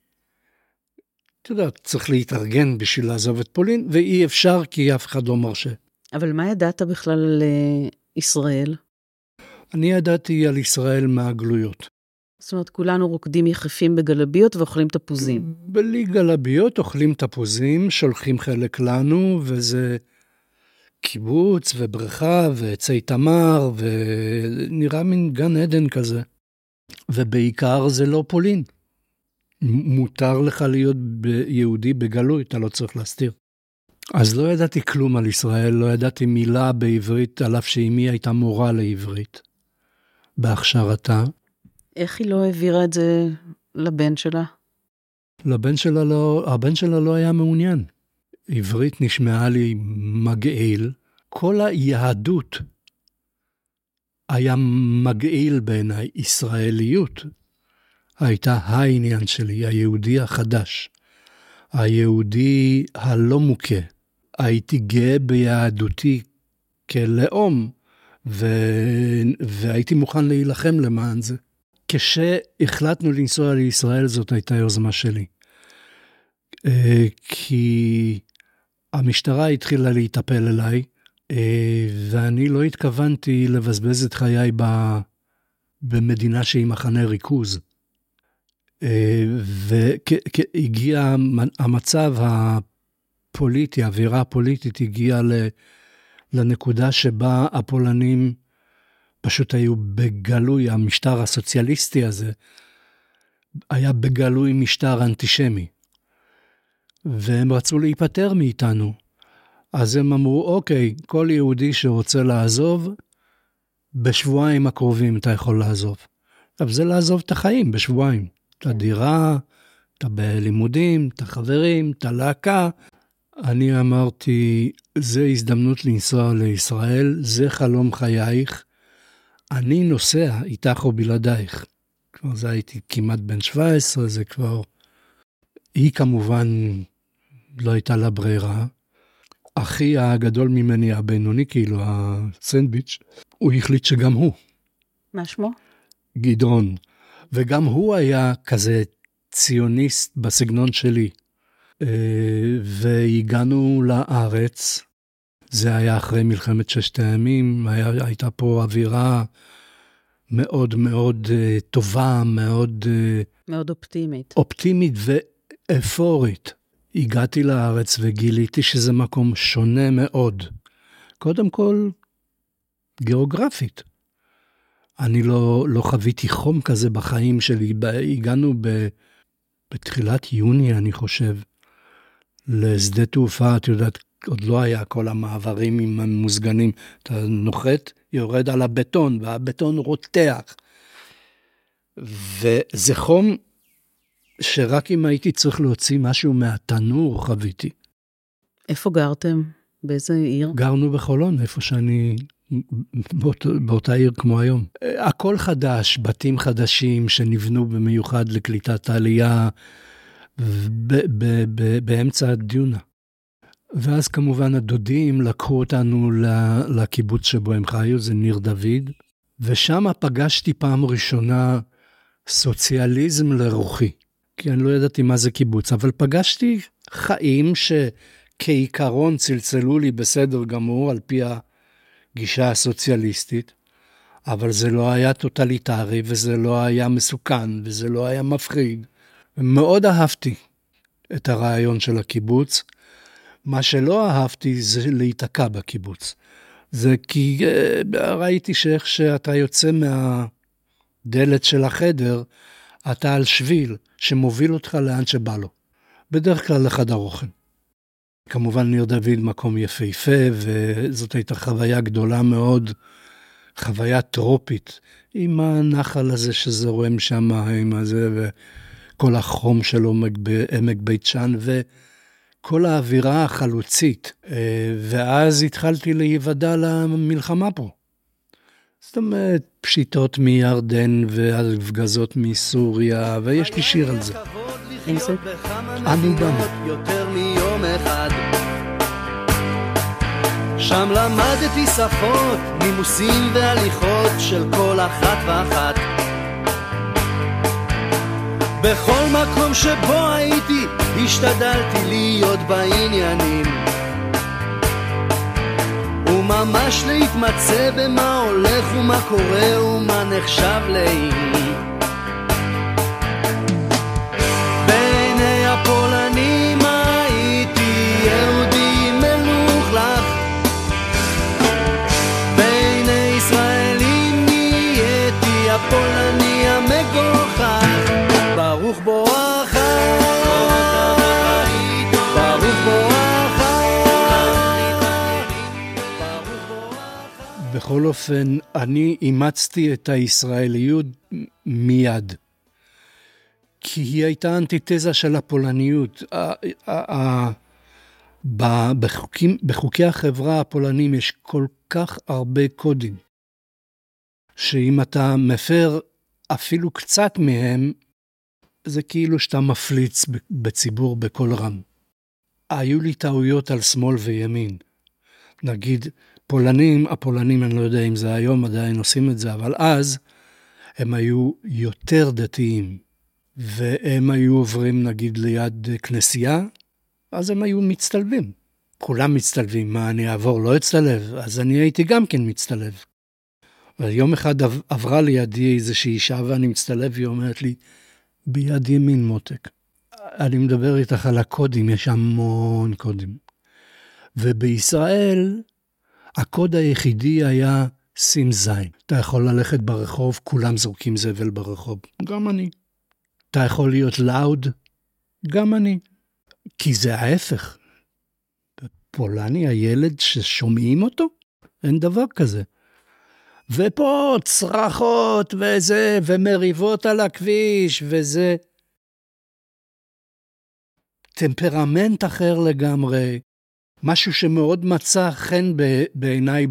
אתה יודע, צריך להתארגן בשביל לעזוב את פולין, ואי אפשר כי אף אחד לא מרשה. אבל מה ידעת בכלל על ישראל? אני ידעתי על ישראל מהגלויות. זאת אומרת, כולנו רוקדים יחפים בגלביות ואוכלים תפוזים. בלי גלביות אוכלים תפוזים, שולחים חלק לנו, וזה קיבוץ ובריכה ועצי תמר, ונראה מין גן עדן כזה. ובעיקר זה לא פולין. מותר לך להיות יהודי בגלוי, אתה לא צריך להסתיר. אז לא ידעתי כלום על ישראל, לא ידעתי מילה בעברית, על אף שאמי הייתה מורה לעברית, בהכשרתה. איך היא לא העבירה את זה לבן שלה? לבן שלה לא, הבן שלה לא היה מעוניין. עברית נשמעה לי מגעיל. כל היהדות היה מגעיל בעיניי. ישראליות הייתה העניין שלי, היהודי החדש. היהודי הלא מוכה. הייתי גאה ביהדותי כלאום, ו... והייתי מוכן להילחם למען זה. כשהחלטנו לנסוע לישראל, זאת הייתה יוזמה שלי. כי המשטרה התחילה להתאפל אליי, ואני לא התכוונתי לבזבז את חיי במדינה שהיא מחנה ריכוז. והגיע המצב הפוליטי, האווירה הפוליטית הגיעה לנקודה שבה הפולנים פשוט היו בגלוי, המשטר הסוציאליסטי הזה היה בגלוי משטר אנטישמי. והם רצו להיפטר מאיתנו. אז הם אמרו, אוקיי, כל יהודי שרוצה לעזוב, בשבועיים הקרובים אתה יכול לעזוב. אבל זה לעזוב את החיים בשבועיים. את הדירה, את בלימודים, את החברים, את הלהקה. אני אמרתי, זה הזדמנות לנסוע לישראל, זה חלום חייך. אני נוסע איתך או בלעדייך. כבר זה הייתי כמעט בן שבע עשרה, זה כבר... היא כמובן לא הייתה לה ברירה. אחי הגדול ממני, הבינוני, כאילו הסנדוויץ', הוא החליט שגם הוא. מה שמו? גדעון. וגם הוא היה כזה ציוניסט בסגנון שלי. והגענו לארץ, זה היה אחרי מלחמת ששת הימים, היה, הייתה פה אווירה מאוד מאוד טובה, מאוד... מאוד אופטימית. אופטימית ואפורית. הגעתי לארץ וגיליתי שזה מקום שונה מאוד. קודם כל, גיאוגרפית. אני לא, לא חוויתי חום כזה בחיים שלי. הגענו ב, בתחילת יוני, אני חושב, לשדה תעופה, את יודעת, עוד לא היה כל המעברים עם המוזגנים. אתה נוחת, יורד על הבטון, והבטון רותח. וזה חום שרק אם הייתי צריך להוציא משהו מהתנור חוויתי. איפה גרתם? באיזה עיר? גרנו בחולון, איפה שאני, באות, באותה עיר כמו היום. הכל חדש, בתים חדשים שנבנו במיוחד לקליטת העלייה, ב- ב- ב- באמצע הדיונה. ואז כמובן הדודים לקחו אותנו לקיבוץ שבו הם חיו, זה ניר דוד, ושם פגשתי פעם ראשונה סוציאליזם לרוחי. כי אני לא ידעתי מה זה קיבוץ, אבל פגשתי חיים שכעיקרון צלצלו לי בסדר גמור, על פי הגישה הסוציאליסטית, אבל זה לא היה טוטליטרי, וזה לא היה מסוכן, וזה לא היה מפחיד. מאוד אהבתי את הרעיון של הקיבוץ. מה שלא אהבתי זה להתעקע בקיבוץ. זה כי ראיתי שאיך שאתה יוצא מהדלת של החדר, אתה על שביל שמוביל אותך לאן שבא לו. בדרך כלל לחדר אוכל. כמובן ניר דוד מקום יפהפה, וזאת הייתה חוויה גדולה מאוד, חוויה טרופית, עם הנחל הזה שזורם שם, עם הזה, וכל החום שלו בעמק בית שאן, וכל האווירה החלוצית. ואז התחלתי להיוודע למלחמה פה. זאת אומרת, פשיטות מירדן והפגזות מסוריה, ויש לי שיר על זה. אין זה? אני גם. יותר מיום אחד. שם למדתי שפות, נימוסים והליכות של כל אחת ואחת. בכל מקום שבו הייתי, השתדלתי להיות בעניינים. וממש להתמצא במה הולך ומה קורה ומה נחשב לאימי. בעיני הפולנים הייתי יהודי מלוכלך, בעיני ישראלים נהייתי הפולני המגוחך. ברוך בואך, ברוך בואך, ברוך בואך. בכל אופן, אני אימצתי את הישראליות מיד. כי היא הייתה אנטיתזה של הפולניות. בחוקים, בחוקי החברה הפולנים יש כל כך הרבה קודים, שאם אתה מפר אפילו קצת מהם, זה כאילו שאתה מפליץ בציבור בכל רם. היו לי טעויות על שמאל וימין. נגיד, פולנים, הפולנים, אני לא יודע אם זה היום עדיין עושים את זה, אבל אז הם היו יותר דתיים. והם היו עוברים נגיד ליד כנסייה, אז הם היו מצטלבים. כולם מצטלבים, מה אני אעבור? לא אצטלב, אז אני הייתי גם כן מצטלב. ויום אחד עברה לידי איזושהי אישה ואני מצטלב, והיא אומרת לי, ביד ימין מותק. אני מדבר איתך על הקודים, יש המון קודים. ובישראל, הקוד היחידי היה שים זין. אתה יכול ללכת ברחוב, כולם זורקים זבל ברחוב. גם אני. אתה יכול להיות לאוד, גם אני. כי זה ההפך. בפולני, הילד ששומעים אותו, אין דבר כזה. ופה צרחות וזה, ומריבות על הכביש וזה. טמפרמנט אחר לגמרי. משהו שמאוד מצא חן בעיניי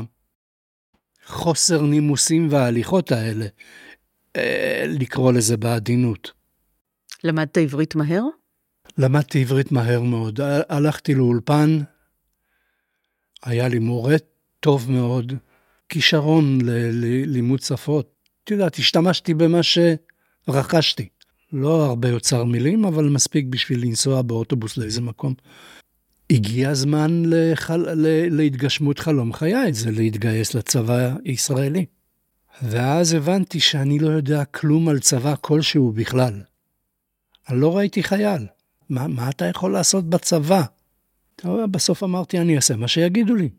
בחוסר נימוסים וההליכות האלה. לקרוא לזה בעדינות. למדת עברית מהר? למדתי עברית מהר מאוד. הלכתי לאולפן, היה לי מורה טוב מאוד, כישרון ללימוד שפות. אתה יודעת, השתמשתי במה שרכשתי. לא הרבה יוצר מילים, אבל מספיק בשביל לנסוע באוטובוס לאיזה מקום. הגיע הזמן לחל... להתגשמות חלום חיי, זה להתגייס לצבא הישראלי. ואז הבנתי שאני לא יודע כלום על צבא כלשהו בכלל. אני לא ראיתי חייל. מה, מה אתה יכול לעשות בצבא? בסוף אמרתי, אני אעשה מה שיגידו לי.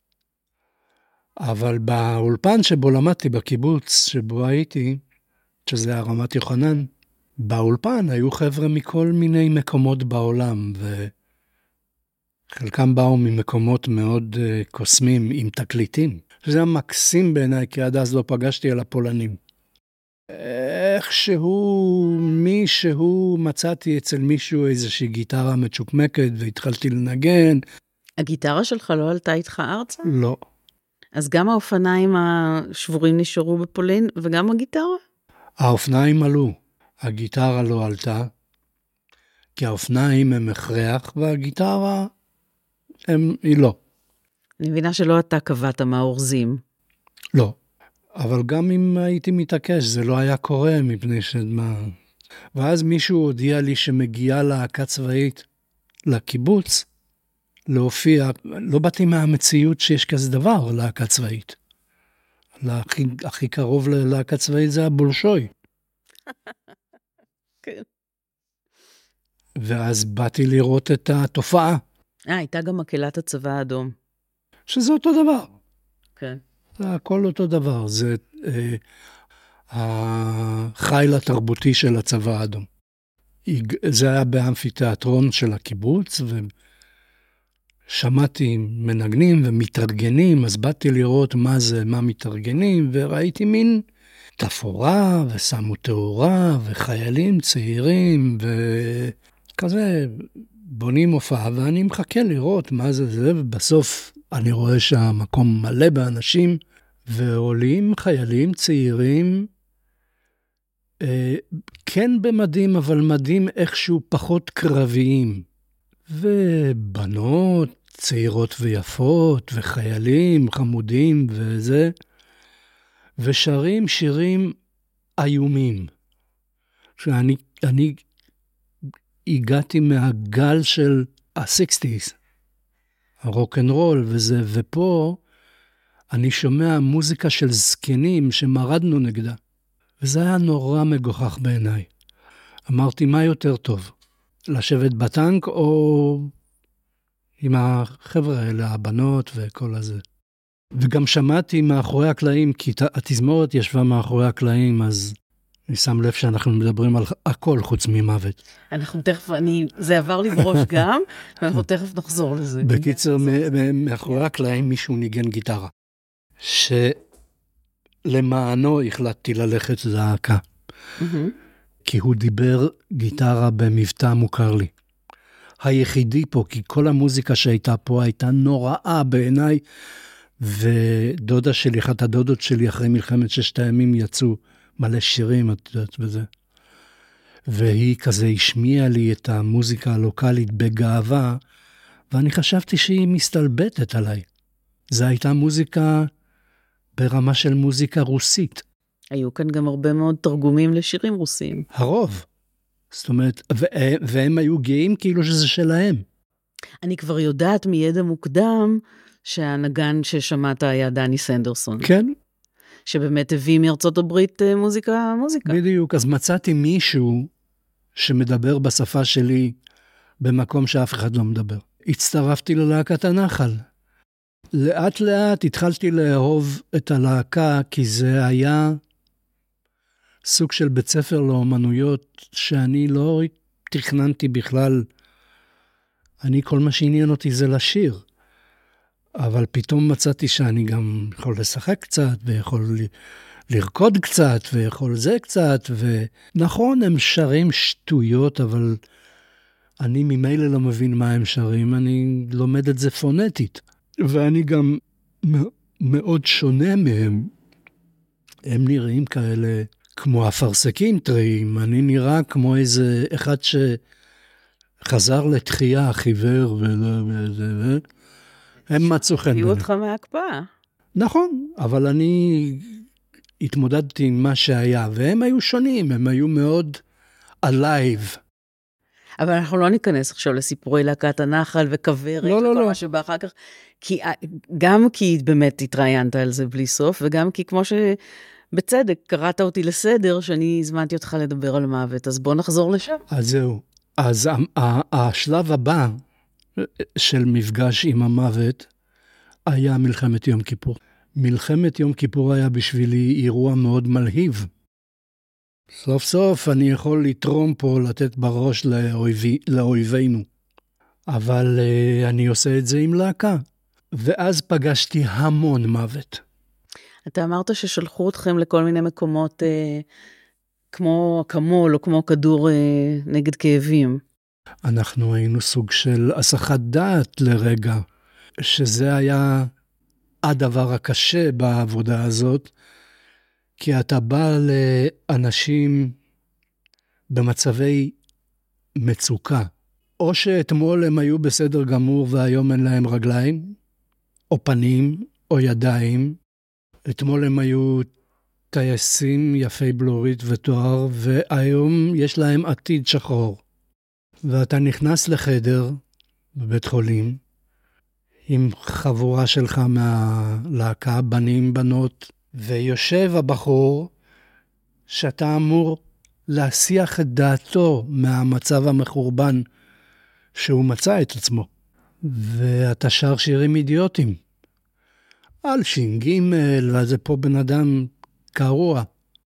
אבל באולפן שבו למדתי, בקיבוץ שבו הייתי, שזה הרמת יוחנן, באולפן היו חבר'ה מכל מיני מקומות בעולם, וחלקם באו ממקומות מאוד uh, קוסמים, עם תקליטים. זה היה מקסים בעיניי, כי עד אז לא פגשתי על הפולנים. איכשהו, מישהו, מצאתי אצל מישהו איזושהי גיטרה מצ'וקמקת, והתחלתי לנגן. הגיטרה שלך לא עלתה איתך ארצה? לא. אז גם האופניים השבורים נשארו בפולין, וגם הגיטרה? האופניים עלו. הגיטרה לא עלתה, כי האופניים הם הכרח, והגיטרה הם, היא לא. אני מבינה שלא אתה קבעת מה אורזים. לא. אבל גם אם הייתי מתעקש, זה לא היה קורה מפני שמה... ואז מישהו הודיע לי שמגיעה להקה צבאית לקיבוץ, להופיע, לא באתי מהמציאות שיש כזה דבר, להקה צבאית. הכי, הכי קרוב ללהקה צבאית זה הבולשוי. כן. ואז באתי לראות את התופעה. אה, הייתה גם מקהלת הצבא האדום. שזה אותו דבר. כן. זה הכל אותו דבר. זה אה, החיל התרבותי של הצבא האדום. זה היה באמפיתיאטרון של הקיבוץ, ושמעתי מנגנים ומתארגנים, אז באתי לראות מה זה, מה מתארגנים, וראיתי מין תפורה, ושמו תאורה, וחיילים צעירים, וכזה בונים הופעה, ואני מחכה לראות מה זה זה, ובסוף אני רואה שהמקום מלא באנשים, ועולים חיילים צעירים, כן במדים, אבל מדים איכשהו פחות קרביים. ובנות צעירות ויפות, וחיילים חמודים וזה, ושרים שירים איומים. שאני אני הגעתי מהגל של ה-שישים, הרוק אנד רול וזה, ופה אני שומע מוזיקה של זקנים שמרדנו נגדה. וזה היה נורא מגוחך בעיניי. אמרתי, מה יותר טוב? לשבת בטנק או עם החבר'ה האלה, הבנות וכל הזה. וגם שמעתי מאחורי הקלעים, כי התזמורת ישבה מאחורי הקלעים, אז אני שם לב שאנחנו מדברים על הכל חוץ ממוות. אנחנו תכף, אני, זה עבר לי בראש גם, ואנחנו תכף נחזור לזה. בקיצור, מאחורי הקלעים מישהו ניגן גיטרה, שלמענו החלטתי ללכת ללהקה, כי הוא דיבר גיטרה במבטא מוכר לי. היחידי פה, כי כל המוזיקה שהייתה פה הייתה נוראה בעיניי, ודודה שלי, אחת הדודות שלי אחרי מלחמת ששת הימים יצאו מלא שירים, את יודעת בזה. והיא כזה השמיעה לי את המוזיקה הלוקלית בגאווה, ואני חשבתי שהיא מסתלבטת עליי. זו הייתה מוזיקה ברמה של מוזיקה רוסית. היו כאן גם הרבה מאוד תרגומים לשירים רוסיים. הרוב. זאת אומרת, והם היו גאים כאילו שזה שלהם. אני כבר יודעת מידע מוקדם שהנגן ששמעת היה דני סנדרסון. כן. שבאמת הביא מארצות הברית מוזיקה, מוזיקה. בדיוק, אז מצאתי מישהו שמדבר בשפה שלי במקום שאף אחד לא מדבר. הצטרפתי ללהקת הנחל. לאט לאט התחלתי לאהוב את הלהקה, כי זה היה סוג של בית ספר לאומנויות שאני לא תכננתי בכלל. אני, כל מה שעניין אותי זה לשיר. אבל פתאום מצאתי שאני גם יכול לשחק קצת, ויכול לרקוד קצת, ויכול זה קצת, ונכון, הם שרים שטויות, אבל אני ממילא לא מבין מה הם שרים, אני לומד את זה פונטית. ואני גם מאוד שונה מהם. הם נראים כאלה כמו אפרסקים טריים, אני נראה כמו איזה אחד שחזר לתחייה, חיוור, וזה, הם מצאו חן. הביאו אותך מההקפאה. נכון, אבל אני התמודדתי עם מה שהיה, והם היו שונים, הם היו מאוד alive. אבל אנחנו לא ניכנס עכשיו לסיפורי להקת הנחל וכוורת, לא, לא, וכל לא. מה שבא אחר כך, כי, גם כי באמת התראיינת על זה בלי סוף, וגם כי כמו שבצדק קראת אותי לסדר, שאני הזמנתי אותך לדבר על מוות, אז בוא נחזור לשם. אז זהו, אז השלב הבא של מפגש עם המוות, היה מלחמת יום כיפור. מלחמת יום כיפור היה בשבילי אירוע מאוד מלהיב. סוף סוף אני יכול לתרום פה, לתת בראש לאויבי, לאויבינו. אבל uh, אני עושה את זה עם להקה. ואז פגשתי המון מוות. אתה אמרת ששלחו אתכם לכל מיני מקומות, uh, כמו כמול או כמו כדור uh, נגד כאבים. אנחנו היינו סוג של הסחת דעת לרגע, שזה היה הדבר הקשה בעבודה הזאת, כי אתה בא לאנשים במצבי מצוקה, או שאתמול הם היו בסדר גמור והיום אין להם רגליים, או פנים, או ידיים. אתמול הם היו טייסים יפי בלורית ותואר, והיום יש להם עתיד שחור. ואתה נכנס לחדר בבית חולים, עם חבורה שלך מהלהקה, בנים, בנות, ויושב הבחור שאתה אמור להסיח את דעתו מהמצב המחורבן שהוא מצא את עצמו. ואתה שר שירים אידיוטים. על שינגימל, וזה פה בן אדם קרוע.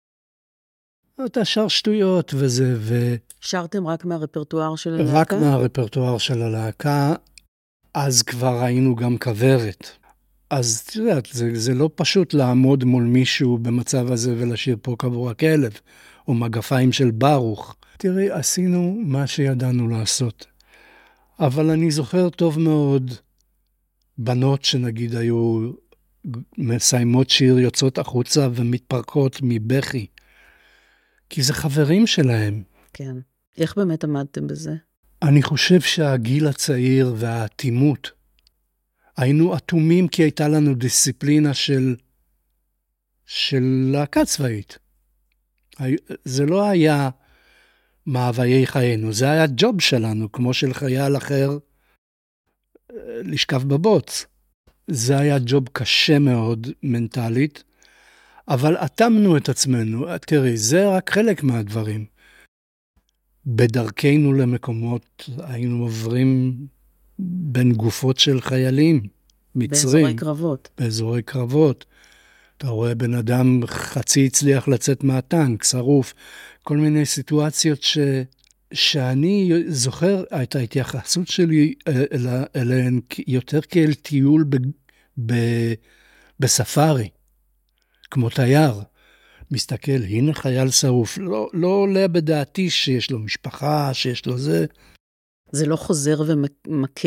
אתה שר שטויות וזה, ו... שרתם רק מהרפרטואר של הלהקה? רק מהרפרטואר של הלהקה, אז כבר היינו גם כוורת. אז את יודעת, זה, זה לא פשוט לעמוד מול מישהו במצב הזה ולשיר פה קבור הכלב, או מגפיים של ברוך. תראי, עשינו מה שידענו לעשות. אבל אני זוכר טוב מאוד בנות שנגיד היו מסיימות שיר, יוצאות החוצה ומתפרקות מבכי. כי זה חברים שלהם. כן. איך באמת עמדתם בזה? אני חושב שהגיל הצעיר והאטימות, היינו אטומים כי הייתה לנו דיסציפלינה של, של להקה צבאית. זה לא היה מאוויי חיינו, זה היה ג'וב שלנו, כמו של חייל אחר לשכב בבוץ. זה היה ג'וב קשה מאוד מנטלית, אבל אטמנו את עצמנו. תראי, זה רק חלק מהדברים. בדרכנו למקומות היינו עוברים בין גופות של חיילים, מצרים. באזורי קרבות. באזורי קרבות. אתה רואה בן אדם חצי הצליח לצאת מהטנק, שרוף, כל מיני סיטואציות ש... שאני זוכר את ההתייחסות שלי אליהן יותר כאל טיול ב... ב... בספארי, כמו תייר. מסתכל, הנה חייל שרוף, לא, לא עולה בדעתי שיש לו משפחה, שיש לו זה. זה לא חוזר ומכה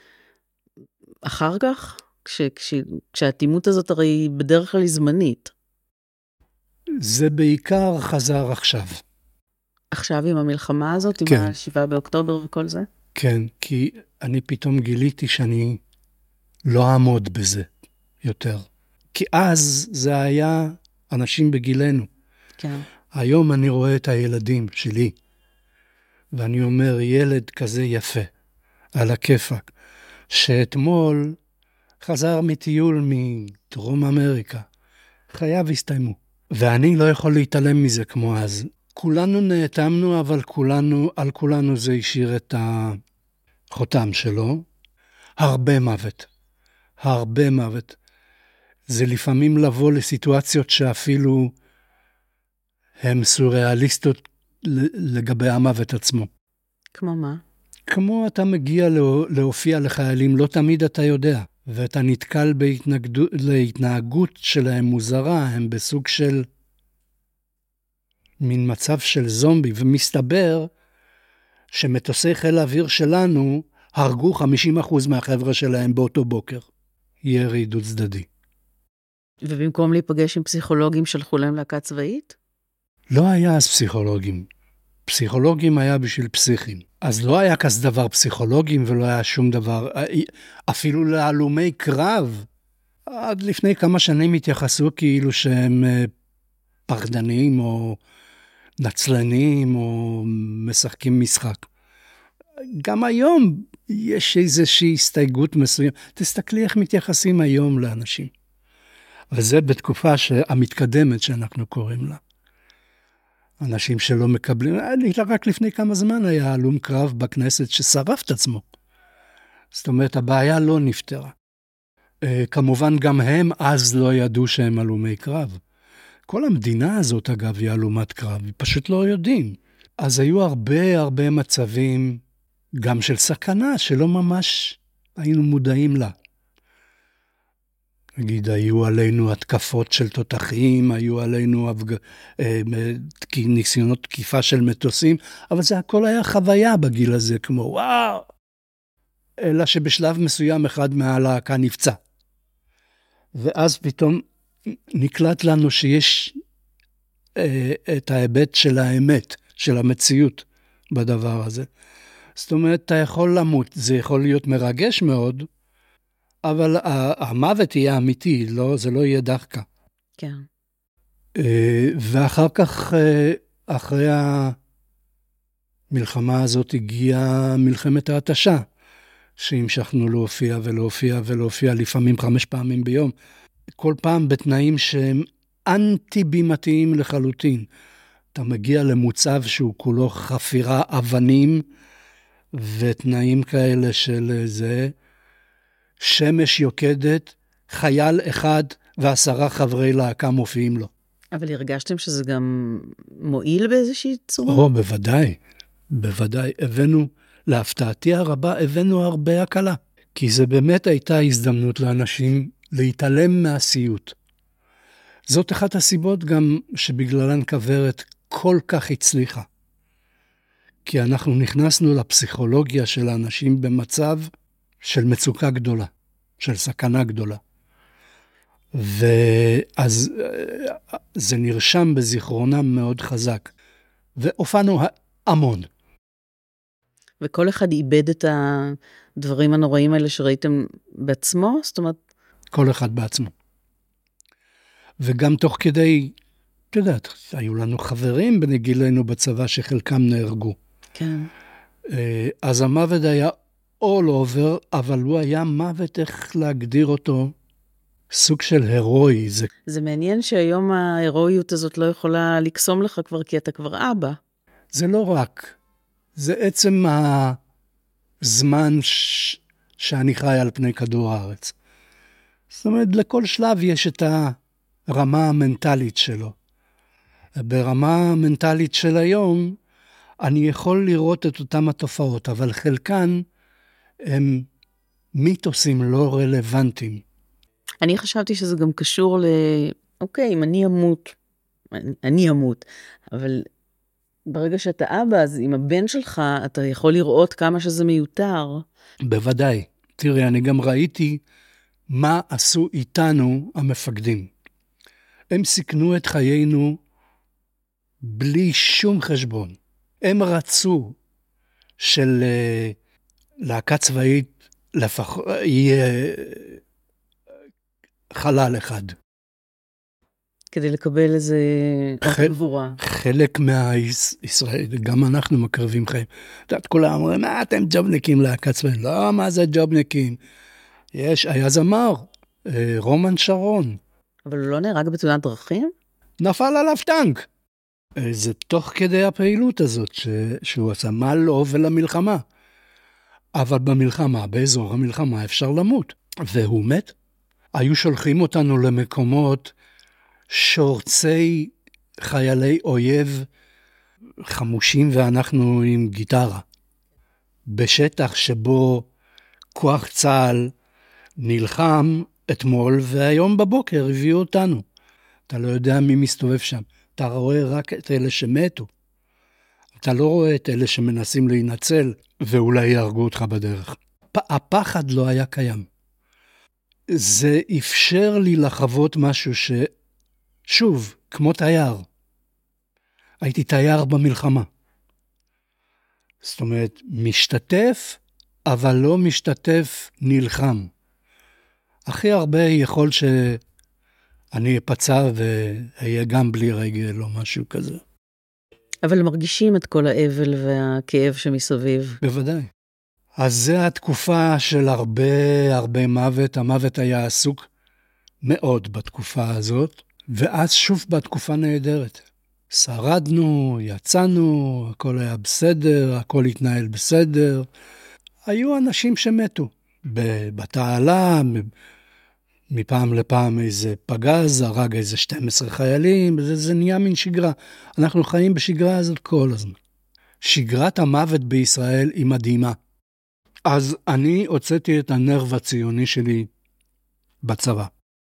אחר כך? כש, כש, כשהתימות הזאת הרי בדרך כלל היא זמנית. זה בעיקר חזר עכשיו. עכשיו עם המלחמה הזאת, כן. עם השבעה באוקטובר וכל זה? כן, כי אני פתאום גיליתי שאני לא אעמוד בזה יותר. כי אז זה היה אנשים בגילנו. כן. היום אני רואה את הילדים שלי, ואני אומר, ילד כזה יפה, על הכיפק, שאתמול חזר מטיול מדרום אמריקה, חייו הסתיימו. ואני לא יכול להתעלם מזה כמו אז. כולנו נאטמנו, אבל כולנו, על כולנו זה השאיר את החותם שלו. הרבה מוות. הרבה מוות. זה לפעמים לבוא לסיטואציות שאפילו הן סוריאליסטות לגבי המוות עצמו. כמו מה? כמו אתה מגיע להופיע לחיילים, לא תמיד אתה יודע, ואתה נתקל להתנהגות שלהם מוזרה, הם בסוג של מין מצב של זומבי, ומסתבר שמטוסי חיל האוויר שלנו הרגו חמישים אחוז מהחבר'ה שלהם באותו בוקר. ירי דו צדדי. ובמקום להיפגש עם פסיכולוגים שלחו להם להקה צבאית? לא היה אז פסיכולוגים. פסיכולוגים היה בשביל פסיכים. אז לא היה כזה דבר פסיכולוגים ולא היה שום דבר, אפילו להלומי קרב. עד לפני כמה שנים התייחסו כאילו שהם פחדנים או נצלנים או משחקים משחק. גם היום יש איזושהי הסתייגות מסוימת. תסתכלי איך מתייחסים היום לאנשים. וזה בתקופה המתקדמת שאנחנו קוראים לה. אנשים שלא מקבלים, רק לפני כמה זמן היה הלום קרב בכנסת ששרף את עצמו. זאת אומרת, הבעיה לא נפתרה. כמובן גם הם אז לא ידעו שהם הלומי קרב. כל המדינה הזאת אגב היא הלומת קרב, פשוט לא יודעים. אז היו הרבה הרבה מצבים, גם של סכנה, שלא ממש היינו מודעים לה. נגיד, היו עלינו התקפות של תותחים, היו עלינו אבג... ניסיונות תקיפה של מטוסים, אבל זה הכל היה חוויה בגיל הזה, כמו וואו! אלא שבשלב מסוים אחד מהלהקה נפצע. ואז פתאום נקלט לנו שיש אה, את ההיבט של האמת, של המציאות בדבר הזה. זאת אומרת, אתה יכול למות, זה יכול להיות מרגש מאוד, אבל המוות יהיה אמיתי, לא, זה לא יהיה דחקה. כן. ואחר כך, אחרי המלחמה הזאת הגיעה מלחמת ההתשה, שהמשכנו להופיע ולהופיע ולהופיע לפעמים חמש פעמים ביום, כל פעם בתנאים שהם אנטי-בימתיים לחלוטין. אתה מגיע למוצב שהוא כולו חפירה אבנים, ותנאים כאלה של זה, שמש יוקדת, חייל אחד ועשרה חברי להקה מופיעים לו. אבל הרגשתם שזה גם מועיל באיזושהי צורה? או, בוודאי, בוודאי. הבאנו, להפתעתי הרבה, הבאנו הרבה הקלה. כי זה באמת הייתה הזדמנות לאנשים להתעלם מהסיוט. זאת אחת הסיבות גם שבגללן כוורת כל כך הצליחה. כי אנחנו נכנסנו לפסיכולוגיה של האנשים במצב של מצוקה גדולה, של סכנה גדולה. ואז זה נרשם בזיכרונם מאוד חזק. והופענו המון. וכל אחד איבד את הדברים הנוראים האלה שראיתם בעצמו? זאת אומרת... כל אחד בעצמו. וגם תוך כדי, את יודעת, היו לנו חברים בני גילנו בצבא שחלקם נהרגו. כן. אז המוות היה all over, אבל הוא היה מוות, איך להגדיר אותו, סוג של הירואי. זה... זה מעניין שהיום ההירואיות הזאת לא יכולה לקסום לך כבר, כי אתה כבר אבא. זה לא רק, זה עצם הזמן ש... שאני חי על פני כדור הארץ. זאת אומרת, לכל שלב יש את הרמה המנטלית שלו. ברמה המנטלית של היום, אני יכול לראות את אותם התופעות, אבל חלקן הם מיתוסים לא רלוונטיים. אני חשבתי שזה גם קשור ל... אוקיי, אם אני אמות, אני, אני אמות, אבל ברגע שאתה אבא, אז עם הבן שלך, אתה יכול לראות כמה שזה מיותר. בוודאי. תראי, אני גם ראיתי מה עשו איתנו המפקדים. הם סיכנו את חיינו בלי שום חשבון. הם רצו של להקה צבאית לפחות יהיה חלל אחד. כדי לקבל איזה ח... גבורה. חלק מהישראל, גם אנחנו מקרבים חיים. את יודעת, כולם אומרים, מה אתם ג'ובניקים להקה צבאית? לא, מה זה ג'ובניקים? יש, היה זמר, רומן שרון. אבל הוא לא נהרג בתאונת דרכים? נפל עליו טנק. זה תוך כדי הפעילות הזאת ש... שהוא עשה מה לו ולמלחמה. אבל במלחמה, באזור המלחמה, אפשר למות. והוא מת. היו שולחים אותנו למקומות שורצי חיילי אויב חמושים ואנחנו עם גיטרה. בשטח שבו כוח צהל נלחם אתמול והיום בבוקר הביאו אותנו. אתה לא יודע מי מסתובב שם. אתה רואה רק את אלה שמתו. אתה לא רואה את אלה שמנסים להינצל ואולי יהרגו אותך בדרך. הפחד לא היה קיים. זה אפשר לי לחוות משהו ש... שוב, כמו תייר. הייתי תייר במלחמה. זאת אומרת, משתתף, אבל לא משתתף נלחם. הכי הרבה יכול שאני אפצע ואהיה גם בלי רגל או משהו כזה. אבל מרגישים את כל האבל והכאב שמסביב. בוודאי. אז זה התקופה של הרבה הרבה מוות. המוות היה עסוק מאוד בתקופה הזאת. ואז שוב בתקופה נהדרת. שרדנו, יצאנו, הכל היה בסדר, הכל התנהל בסדר. היו אנשים שמתו. בתעלה, מפעם לפעם איזה פגז, הרג איזה שנים עשר חיילים, זה, זה נהיה מן שגרה. אנחנו חיים בשגרה הזאת כל הזמן. שגרת המוות בישראל היא מדהימה. אז אני הוצאתי את הנרב הציוני שלי בצבא.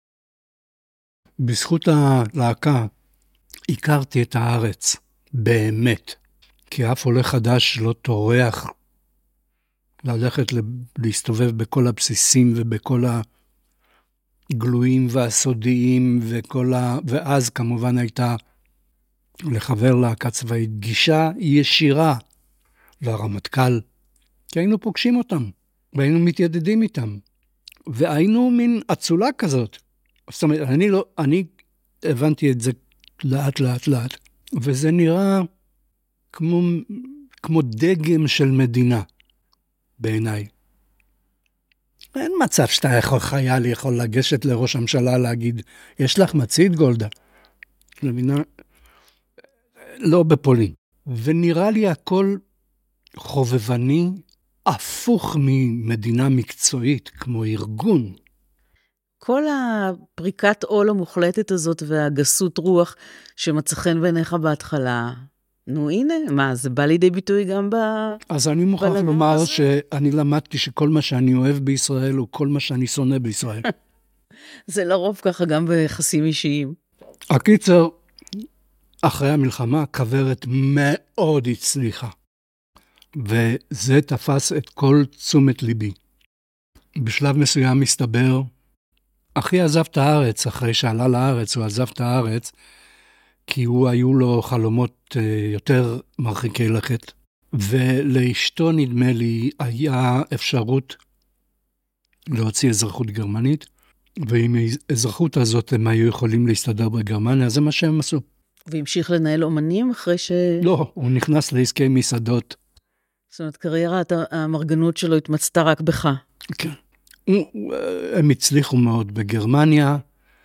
בזכות הלהקה הכרתי את הארץ, באמת, כי אף עולה חדש לא תורח ללכת להסתובב בכל הבסיסים ובכל הגלויים והסודיים, וכל ה... ואז כמובן הייתה לחבר להקה צבאית גישה ישירה לרמטכ"ל, כי היינו פוגשים אותם, והיינו מתיידדים איתם, והיינו מין אצולה כזאת. זאת אומרת, אני לא, אני הבנתי את זה לאט לאט לאט, וזה נראה כמו, כמו דגם של מדינה, בעיניי. אין מצב שאתה יכול, חייל יכול לגשת לראש הממשלה להגיד, יש לך מצית גולדה? מבינה? לא בפולין. ונראה לי הכל חובבני, הפוך ממדינה מקצועית, כמו ארגון. כל הפריקת עול המוחלטת הזאת והגסות רוח שמצא חן בעיניך בהתחלה, נו הנה, מה, זה בא לידי ביטוי גם ב... אז אני מוכרח לומר הזה? שאני למדתי שכל מה שאני אוהב בישראל הוא כל מה שאני שונא בישראל. זה לרוב ככה גם ביחסים אישיים. הקיצר, אחרי המלחמה, כברת מאוד הצליחה. וזה תפס את כל תשומת ליבי. בשלב מסוים מסתבר, אחי עזב את הארץ, אחרי שעלה לארץ, הוא עזב את הארץ, כי הוא היו לו חלומות יותר מרחיקי לכת, ולאשתו נדמה לי היה אפשרות להוציא אזרחות גרמנית, ועם האזרחות הזאת הם היו יכולים להסתדר בגרמניה, זה מה שהם עשו. והמשיך לנהל אומנים אחרי ש... לא, הוא נכנס לעסקי מסעדות. זאת אומרת, קריירת המרגנות שלו התמצתה רק בך. כן. הם הצליחו מאוד בגרמניה,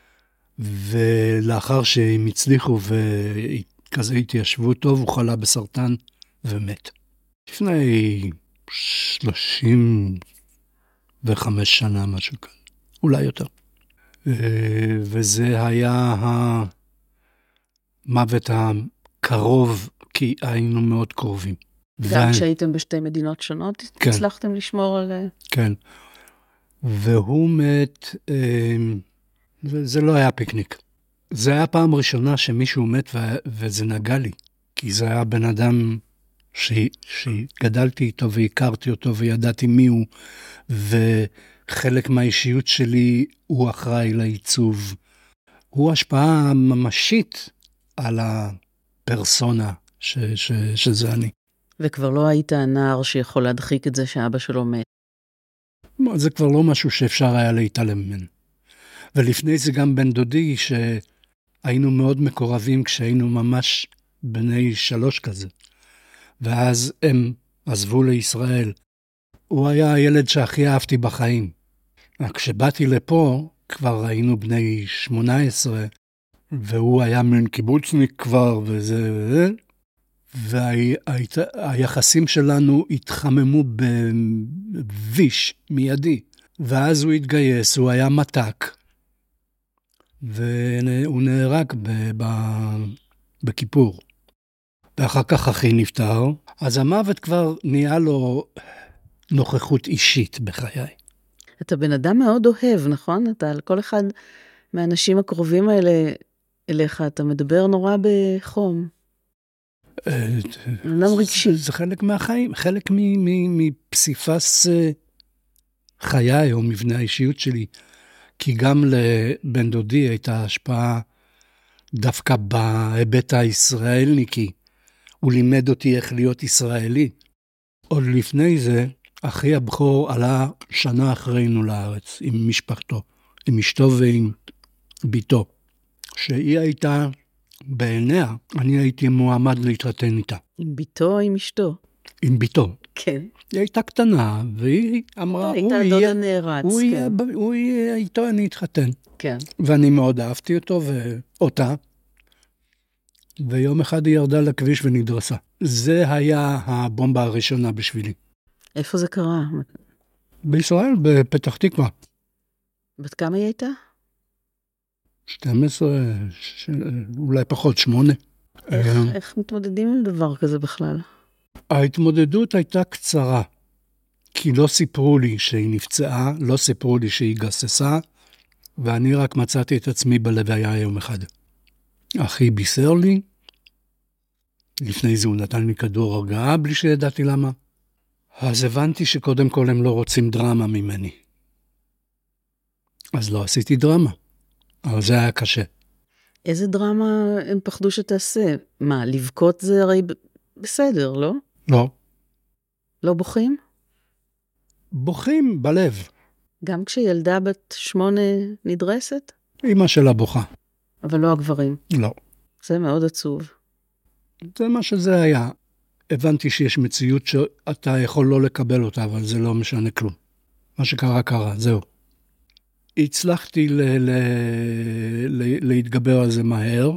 ולאחר שהם הצליחו וכזה התיישבו טוב, הוא חלה בסרטן ומת. לפני שלושים וחמש שנה, משהו כזה, אולי יותר. וזה היה המוות הקרוב, כי היינו מאוד קרובים. גם כשהייתם בשתי מדינות שונות, כן. הצלחתם לשמור על... כן. והוא מת, זה, זה לא היה פיקניק. זה היה פעם ראשונה שמישהו מת ו, וזה נגע לי. כי זה היה בן אדם ש, שגדלתי איתו והכרתי אותו וידעתי מי הוא, וחלק מהאישיות שלי הוא אחראי לעיצוב. הוא השפעה ממשית על הפרסונה ש, ש, שזה אני. וכבר לא היית הנער שיכול להדחיק את זה שאבא שלו מת. זה כבר לא משהו שאפשר היה להתעלם ממנו. ולפני זה גם בן דודי, שהיינו מאוד מקורבים כשהיינו ממש בני שלוש כזה. ואז הם עזבו לישראל. הוא היה הילד שהכי אהבתי בחיים. כשבאתי לפה, כבר היינו בני שמונה עשרה, והוא היה מן קיבוצניק כבר, וזה וזה. והיחסים שלנו התחממו בוויש מיידי. ואז הוא התגייס, הוא היה מתק, והוא נהרג בכיפור. ואחר כך אחי נפטר, אז המוות כבר נהיה לו נוכחות אישית בחיי. אתה בן אדם מאוד אוהב, נכון? אתה על כל אחד מהאנשים הקרובים האלה אליך, אתה מדבר נורא בחום. אדם רגשי. זה חלק מהחיים, חלק מפסיפס חיי או מבנה האישיות שלי, כי גם לבן דודי הייתה השפעה דווקא בהיבט הישראלניקי. הוא לימד אותי איך להיות ישראלי. עוד לפני זה, אחי הבכור עלה שנה אחרינו לארץ עם משפחתו, עם אשתו ועם ביתו, שהיא הייתה בעיניה, אני הייתי מועמד להתחתן איתה. עם ביתו או עם אשתו? עם ביתו. כן. היא הייתה קטנה, והיא אמרה, הייתה דוד הנערץ, הוא כן. יהיה, הוא יהיה איתו, אני אתחתן. כן. ואני מאוד אהבתי אותו ואותה, ויום אחד היא ירדה לכביש ונדרסה. זה היה הבומבה הראשונה בשבילי. איפה זה קרה? בישראל, בפתח תקווה. בת כמה היא הייתה? שתים עשרה, ש... אולי פחות, שמונה. איך, איך מתמודדים עם דבר כזה בכלל? ההתמודדות הייתה קצרה, כי לא סיפרו לי שהיא נפצעה, לא סיפרו לי שהיא גססה, ואני רק מצאתי את עצמי בלוויה יום אחד. אחי בישר לי, לפני זה הוא נתן לי כדור הרגעה בלי שידעתי למה, אז הבנתי שקודם כל הם לא רוצים דרמה ממני. אז לא עשיתי דרמה, אבל זה היה קשה. איזה דרמה הם פחדו שתעשה? מה, לבכות זה הרי בסדר, לא? לא. לא בוכים? בוכים בלב. גם כשילדה בת שמונה נדרסת? אמא שלה בוכה. אבל לא הגברים. לא. זה מאוד עצוב. זה מה שזה היה. הבנתי שיש מציאות שאתה יכול לא לקבל אותה, אבל זה לא משנה כלום. מה שקרה קרה, זהו. הצלחתי ל- ל- ל- להתגבר על זה מהר.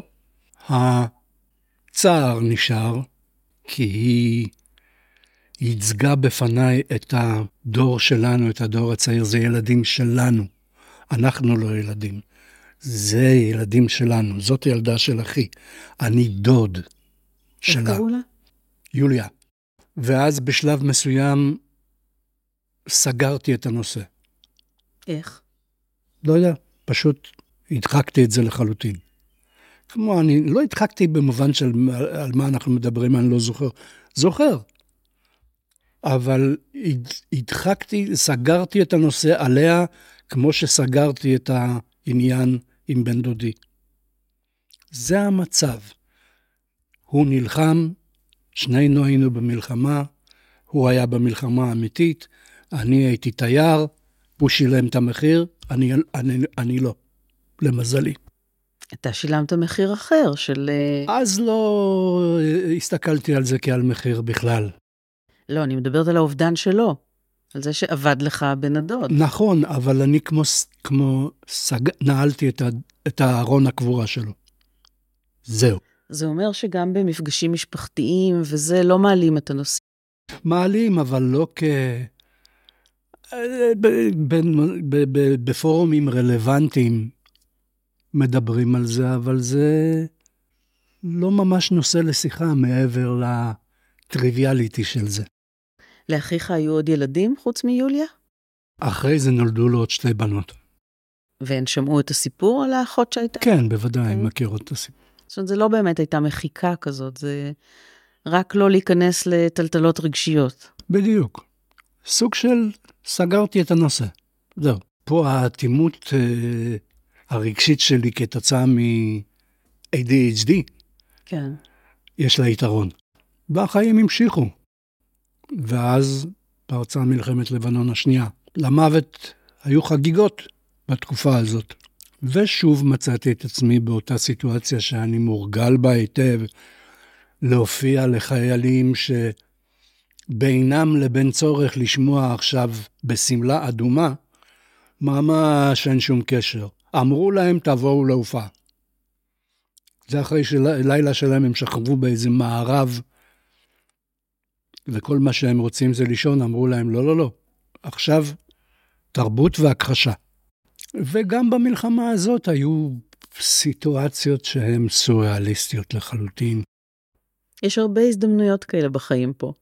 הצער נשאר, כי היא ייצגה בפניי את הדור שלנו, את הדור הצעיר, זה ילדים שלנו. אנחנו לא ילדים. זה ילדים שלנו, זאת ילדה של אחי. אני דוד שלה. איך קראו לה? יוליה. ואז בשלב מסוים סגרתי את הנושא. איך? לא יודע, פשוט הדחקתי את זה לחלוטין. כמו, אני לא הדחקתי במובן של על מה אנחנו מדברים, אני לא זוכר. זוכר. אבל הדחקתי, סגרתי את הנושא עליה, כמו שסגרתי את העניין עם בן דודי. זה המצב. הוא נלחם, שנינו היינו במלחמה, הוא היה במלחמה האמיתית, אני הייתי תייר, הוא שילם את המחיר, אני, אני, אני לא, למזלי. אתה שילמת מחיר אחר של... אז לא הסתכלתי על זה כעל מחיר בכלל. לא, אני מדברת על האובדן שלו, על זה שעבד לך בן הדוד. נכון, אבל אני כמו, כמו סג... נעלתי את, ה... את הארון הקבורה שלו. זהו. זה אומר שגם במפגשים משפחתיים, וזה לא מעלים את הנושא. מעלים, אבל לא כ... בפורומים רלוונטיים מדברים על זה, אבל זה לא ממש נושא לשיחה מעבר לטריוויאליטי של זה. לאחיך היו עוד ילדים חוץ מיוליה? אחרי זה נולדו לו עוד שתי בנות. והן שמעו את הסיפור על האחות שהייתה? כן, בוודאי, הם מכירות את הסיפור. זאת אומרת, זה לא באמת הייתה מחיקה כזאת, זה רק לא להיכנס לטלטלות רגשיות. בדיוק. סוג של סגרתי את הנושא. זהו. פה האטימות אה, הרגשית שלי כתוצאה מ-איי די אייץ' די, כן. יש לה יתרון. והחיים המשיכו. ואז פרצה מלחמת לבנון השנייה. למוות היו חגיגות בתקופה הזאת. ושוב מצאתי את עצמי באותה סיטואציה שאני מורגל בה היטב, להופיע לחיילים שבינם לבין צורך לשמוע עכשיו בסמלה אדומה, ממש אין שום קשר. אמרו להם תבואו להופעה. זה אחרי שלילה שלהם הם שכבו באיזה מערב, וכל מה שהם רוצים זה לישון, אמרו להם לא, לא, לא. עכשיו תרבות והכחשה. וגם במלחמה הזאת היו סיטואציות שהן סוריאליסטיות לחלוטין. יש הרבה הזדמנויות כאלה בחיים פה.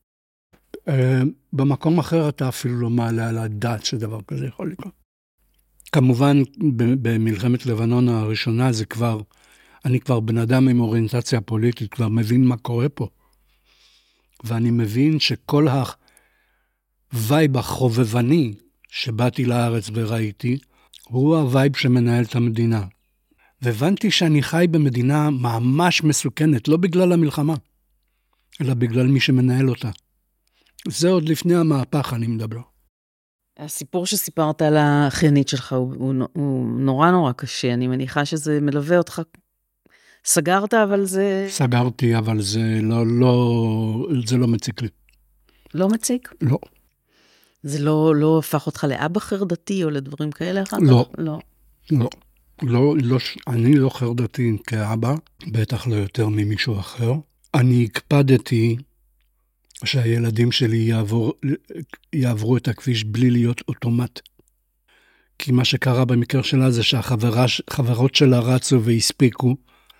במקום אחר אתה אפילו לא מעלה על הדעת שדבר כזה יכול לקרות. כמובן, במלחמת לבנון הראשונה זה כבר, אני כבר בן אדם עם אוריינטציה פוליטית, כבר מבין מה קורה פה. ואני מבין שכל הווייב החובבני שבאתי לארץ וראיתי, הוא הווייב שמנהל את המדינה. והבנתי שאני חי במדינה ממש מסוכנת, לא בגלל המלחמה, אלא בגלל מי שמנהל אותה. זה עוד לפני המהפך אני מדבר. הסיפור שסיפרת על האחיינית שלך הוא, הוא, הוא נורא נורא קשה, אני מניחה שזה מלווה אותך. סגרת, אבל זה... סגרתי, אבל זה לא, לא, זה לא מציק לי. לא מציק? לא. זה לא, לא הפך אותך לאבא חרדתי או לדברים כאלה אחר כך? לא. לא. לא. לא, לא, אני לא חרדתי כאבא, בטח לא יותר ממישהו אחר. אני הקפדתי שהילדים שלי יעבור, יעברו את הכביש בלי להיות אוטומט. כי מה שקרה במקרה שלה זה שהחברות שלה רצו והספיקו,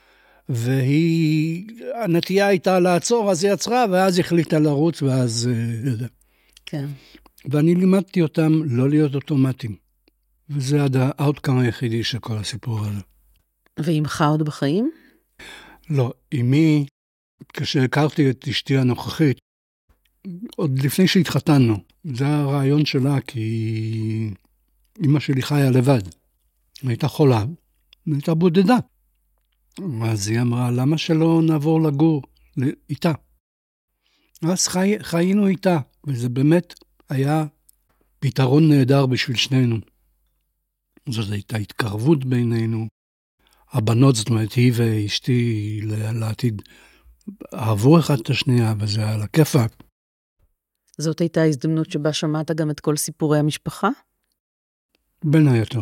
והיא, הנטייה הייתה לעצור, אז היא עצרה, ואז החליטה לרוץ, ואז... כן. ואני לימדתי אותם לא להיות אוטומטיים. וזה עד האוטקאם היחידי של כל הסיפור הזה. ואימך עוד בחיים? לא, אמי, כשהכרתי את אשתי הנוכחית, עוד לפני שהתחתנו, זה הרעיון שלה, כי אמא שלי חיה לבד. היא הייתה חולה, היא הייתה בודדה. אז היא אמרה, למה שלא נעבור לגור איתה? אז חי, חיינו איתה, וזה באמת היה פתרון נהדר בשביל שנינו. זאת הייתה התקרבות בינינו. הבנות, זאת אומרת, היא ואשתי לעתיד אהבו אחד את השנייה, וזה היה לכיפק. זאת הייתה ההזדמנות שבה שמעת גם את כל סיפורי המשפחה? בין היתר.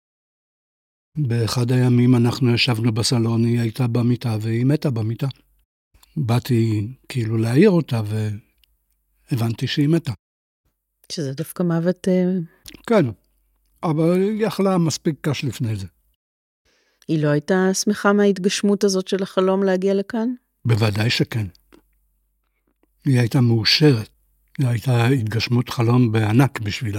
באחד הימים אנחנו ישבנו בסלון, היא הייתה במיטה והיא מתה במיטה. באתי כאילו להעיר אותה והבנתי שהיא מתה. שזה דווקא מוות... כן, אבל היא יכלה מספיק קש לפני זה. היא לא הייתה שמחה מההתגשמות הזאת של החלום להגיע לכאן? בוודאי שכן. היא הייתה מאושרת. היא הייתה התגשמות חלום בענק בשבילה.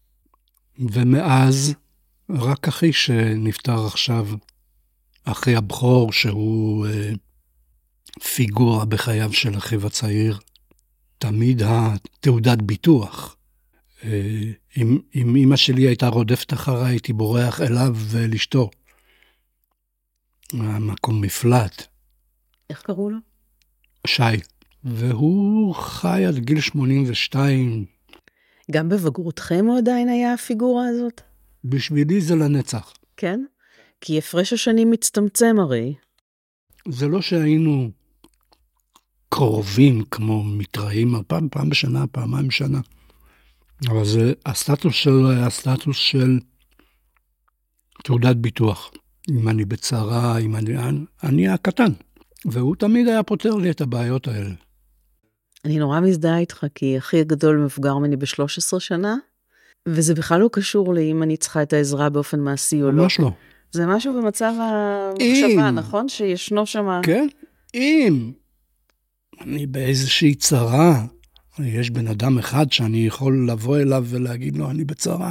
ומאז, רק אחי שנפטר עכשיו, אחי הבכור, שהוא אה, פיגורה בחייו של אחיו הצעיר, תמיד התעודת ביטוח. אה, אם, אם אמא שלי הייתה רודפת אחריי, הייתי בורח אליו ולשתו. המקום מפלט. איך קראו לו? שי. והוא חי עד גיל שמונים ושתיים. גם בבגרותכם הוא עדיין היה הפיגורה הזאת? בשבילי זה לנצח. כן? כי הפרש השנים מצטמצם הרי. זה לא שהיינו קרובים, כמו מתראים, פעם, פעם בשנה, פעמיים בשנה. אבל זה, הסטטוס שלו היה הסטטוס של תעודת ביטוח. אם אני בצרה, אם אני... אני הקטן. והוא תמיד היה פותר לי את הבעיות האלה. אני נורא מזדהה איתך, כי אחי הגדול מבוגר ממני ב-שלוש עשרה שנה, וזה בכלל לא קשור לי אם אני צריכה את העזרה באופן מעשי או לא. ממש לא. זה משהו במצב המחשבה, נכון? שישנו שם... כן, אם אני באיזושהי צרה, יש בן אדם אחד שאני יכול לבוא אליו ולהגיד לו, אני בצרה.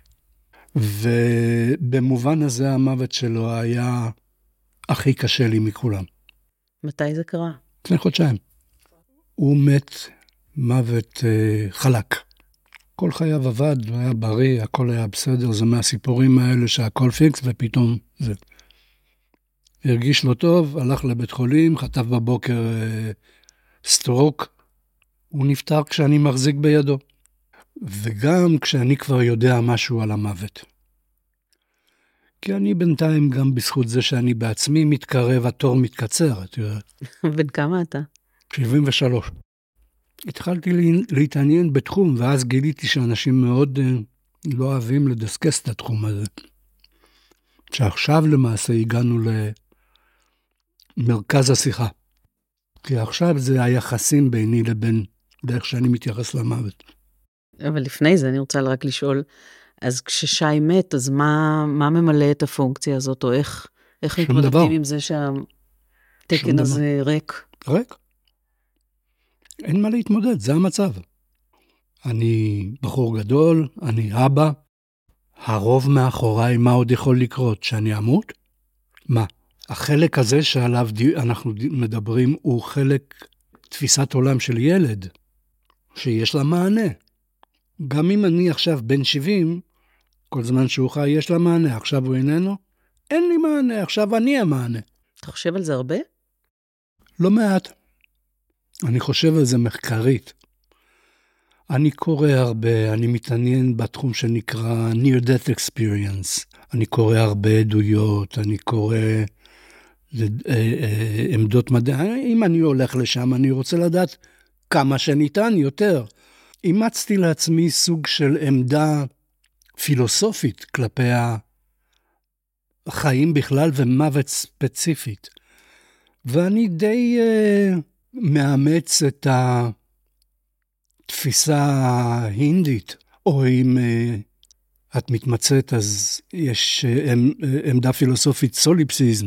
ובמובן הזה המוות שלו היה הכי קשה לי מכולם. מתי זה קרה? לפני חודשיים. הוא מת מוות uh, חלק. כל חייו עבד, הוא היה בריא, הכל היה בסדר, זה מהסיפורים האלה שהכל פיקס, ופתאום זה. הרגיש לו טוב, הלך לבית חולים, חטף בבוקר uh, סטרוק, הוא נפטר כשאני מחזיק בידו. וגם כשאני כבר יודע משהו על המוות. כי אני בינתיים גם בזכות זה שאני בעצמי מתקרב, התור מתקצר, את יודעת. בן כמה אתה? שבעים ושלוש. התחלתי להתעניין בתחום, ואז גיליתי שאנשים מאוד לא אוהבים לדסקס את התחום הזה. שעכשיו למעשה הגענו למרכז השיחה. כי עכשיו זה היחסים ביני לבין דרך שאני מתייחס למוות. אבל לפני זה אני רוצה רק לשאול, אז כששי מת, אז מה, מה ממלא את הפונקציה הזאת, או איך, איך מתמודדים עם זה שהתקן הזה ריק? ריק. אין מה להתמודד, זה המצב. אני בחור גדול, אני אבא, הרוב מאחוריי, מה עוד יכול לקרות? שאני אמות? מה? החלק הזה שעליו אנחנו מדברים, הוא חלק תפיסת עולם של ילד, שיש לה מענה. גם אם אני עכשיו בן שבעים, כל זמן שהוא חי יש לה מענה, עכשיו הוא איננו, אין לי מענה, עכשיו אני המענה. אתה חושב על זה הרבה? לא מעט. אני חושב על זה מחקרית. אני קורא הרבה, אני מתעניין בתחום שנקרא Near Death Experience. אני קורא הרבה עדויות, אני קורא עמדות מדע. אם אני הולך לשם, אני רוצה לדעת כמה שניתן יותר. אימצתי לעצמי סוג של עמדה פילוסופית כלפי החיים בכלל ומוות ספציפית. ואני די uh, מאמץ את התפיסה ההינדית, או אם uh, את מתמצאת, אז יש uh, עמדה פילוסופית סוליפסיזם.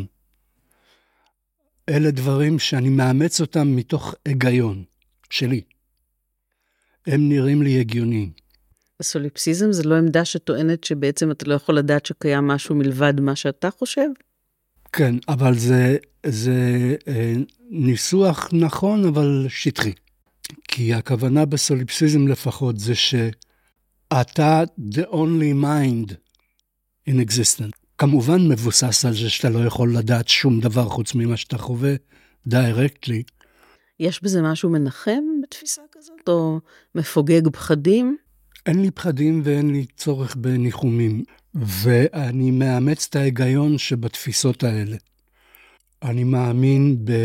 אלה דברים שאני מאמץ אותם מתוך היגיון שלי. הם נראים לי הגיוניים. הסוליפסיזם זה לא עמדה שטוענת שבעצם אתה לא יכול לדעת שקיים משהו מלבד מה שאתה חושב? כן, אבל זה, זה אה, ניסוח נכון, אבל שטחי. כי הכוונה בסוליפסיזם לפחות זה שאתה the only mind in existence. כמובן מבוסס על זה שאתה לא יכול לדעת שום דבר חוץ ממה שאתה חווה directly. יש בזה משהו מנחם בתפיסה כזאת, או מפוגג פחדים? אין לי פחדים ואין לי צורך בניחומים, ואני מאמץ את ההיגיון שבתפיסות האלה. אני מאמין ב...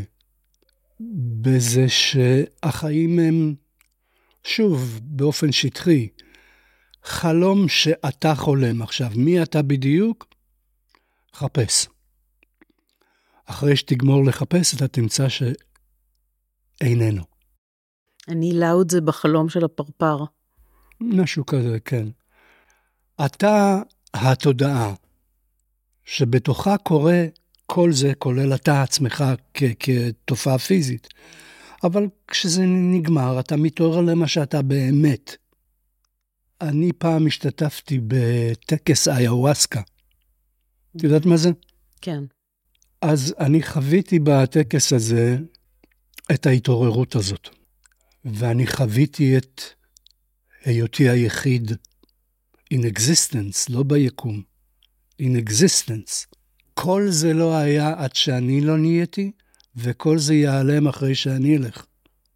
בזה שהחיים הם, שוב, באופן שטחי, חלום שאתה חולם. עכשיו, מי אתה בדיוק? חפש. אחרי שתגמור לחפש, אתה תמצא שאיננו. אני לאוד זה בחלום של הפרפר. משהו כזה, כן. אתה התודעה שבתוכה קורה כל זה, כולל אתה עצמך כ- כתופעה פיזית. אבל כשזה נגמר, אתה מתעורר למה שאתה באמת. אני פעם השתתפתי בטקס איוואסקה. את יודעת מה זה? כן. אז אני חוויתי בטקס הזה את ההתעוררות הזאת. ואני חוויתי את היותי היחיד in existence, לא ביקום. in existence. כל זה לא היה עד שאני לא נהייתי, וכל זה ייעלם אחרי שאני אלך.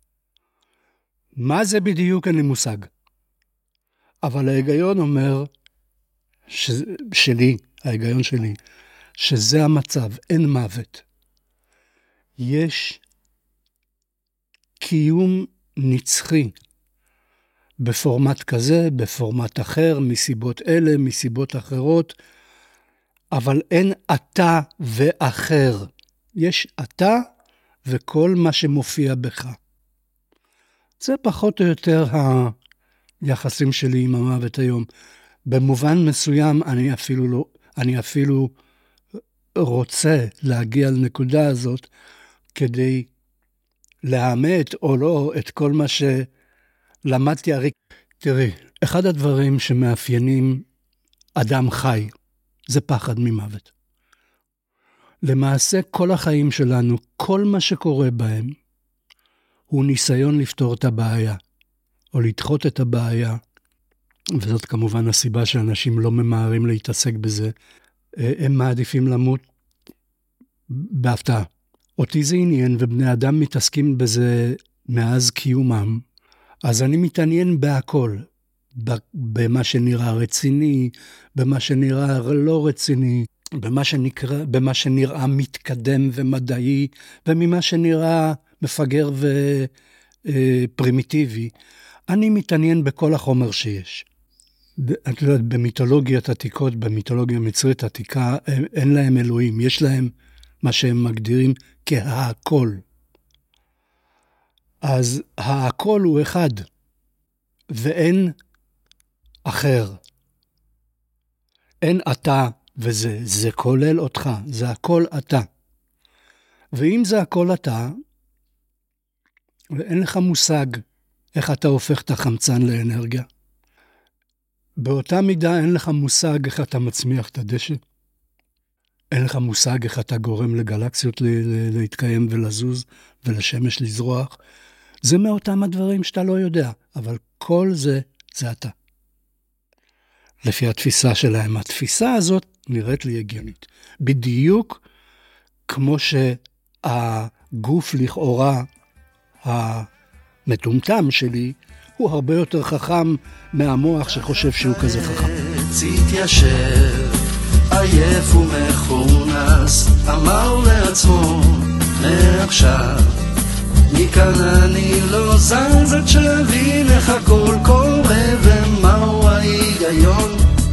מה זה בדיוק אין לי מושג. אבל ההיגיון אומר, ש... שלי, ההיגיון שלי, שזה המצב, אין מוות. יש קיום נצחי, בפורמט כזה, בפורמט אחר, מסיבות אלה, מסיבות אחרות, אבל אין אתה ואחר. יש אתה וכל מה שמופיע בך. זה פחות או יותר היחסים שלי עם המוות היום. במובן מסוים אני אפילו לא, אני אפילו רוצה להגיע לנקודה הזאת, כדי לאמת או לא את כל מה שלמדתי. הרי, תראי, אחד הדברים שמאפיינים אדם חי, זה פחד ממוות. למעשה כל החיים שלנו, כל מה שקורה בהם, הוא ניסיון לפתור את הבעיה, או לדחות את הבעיה, וזאת כמובן הסיבה שאנשים לא ממהרים להתעסק בזה, הם מעדיפים למות בהפתעה. אותי זה עניין, ובני אדם מתעסקים בזה מאז קיומם, אז אני מתעניין בהכל, במה שנראה רציני, במה שנראה לא רציני, במה שנקרא, במה שנראה מתקדם ומדעי, וממה שנראה מפגר ופרימיטיבי. אני מתעניין בכל החומר שיש. את יודעת, במיתולוגיות עתיקות, במיתולוגיה מצרית עתיקה, אין להם אלוהים, יש להם מה שהם מגדירים כהכל. אז הכל הוא אחד, ואין אחר. אין אתה וזה, זה כולל אותך, זה הכל אתה. ואם זה הכל אתה, ואין לך מושג איך אתה הופך את החמצן לאנרגיה. באותה מידה אין לך מושג איך אתה מצמיח את הדשא. אין לך מושג איך אתה גורם לגלקסיות להתקיים ולזוז ולשמש לזרוח. זה מאותם הדברים שאתה לא יודע, אבל כל זה, זה אתה. לפי התפיסה שלהם, התפיסה הזאת נראית לי הגיונית. בדיוק כמו שהגוף לכאורה המטומטם שלי, הוא הרבה יותר חכם מהמוח שחושב שהוא כזה חכם. התיישב, עייף ומכונס, אמר לעצמו, מעכשיו, מכאן אני לא זז עד שאבין איך הכל קורה ומהו ההיגיון.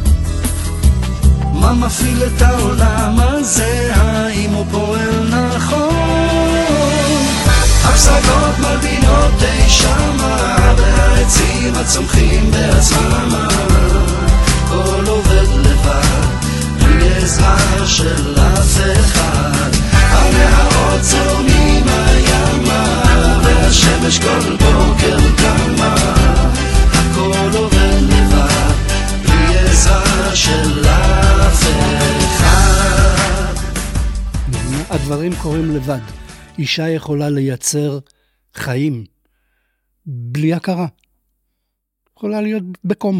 מה מפעיל את העולם הזה, האם הוא פועל נכון? הפסקות מלבינות אי שמה, והעצים הצומחים בעצמם, כל עובד לבד, בלי עזרה של אף אחד. הנהרות זורמים הימה, והשמש כל בוקר קמה, הכל עובד לבד, בלי עזרה של אף אחד. הדברים קורים לבד. אישה יכולה לייצר חיים בלי הכרה. יכולה להיות בקומה.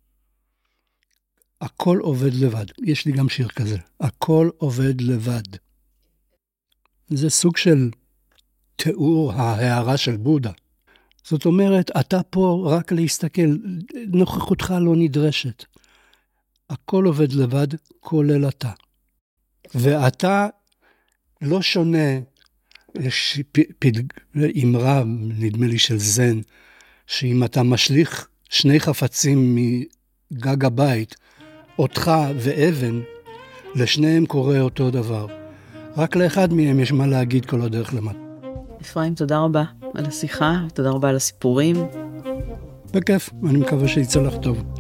הכל עובד לבד. יש לי גם שיר כזה. הכל עובד לבד. זה סוג של תיאור ההערה של בודה. זאת אומרת, אתה פה רק להסתכל, נוכחותך לא נדרשת. הכל עובד לבד, כולל אתה. ואתה לא שונה, יש אמרה, נדמה לי של זן, שאם אתה משליך שני חפצים מגג הבית, אותך ואבן, לשניהם קורה אותו דבר. רק לאחד מהם יש מה להגיד כל הדרך למטה. אפרים, תודה רבה על השיחה, תודה רבה על הסיפורים. בכיף, אני מקווה שיצא לך טוב.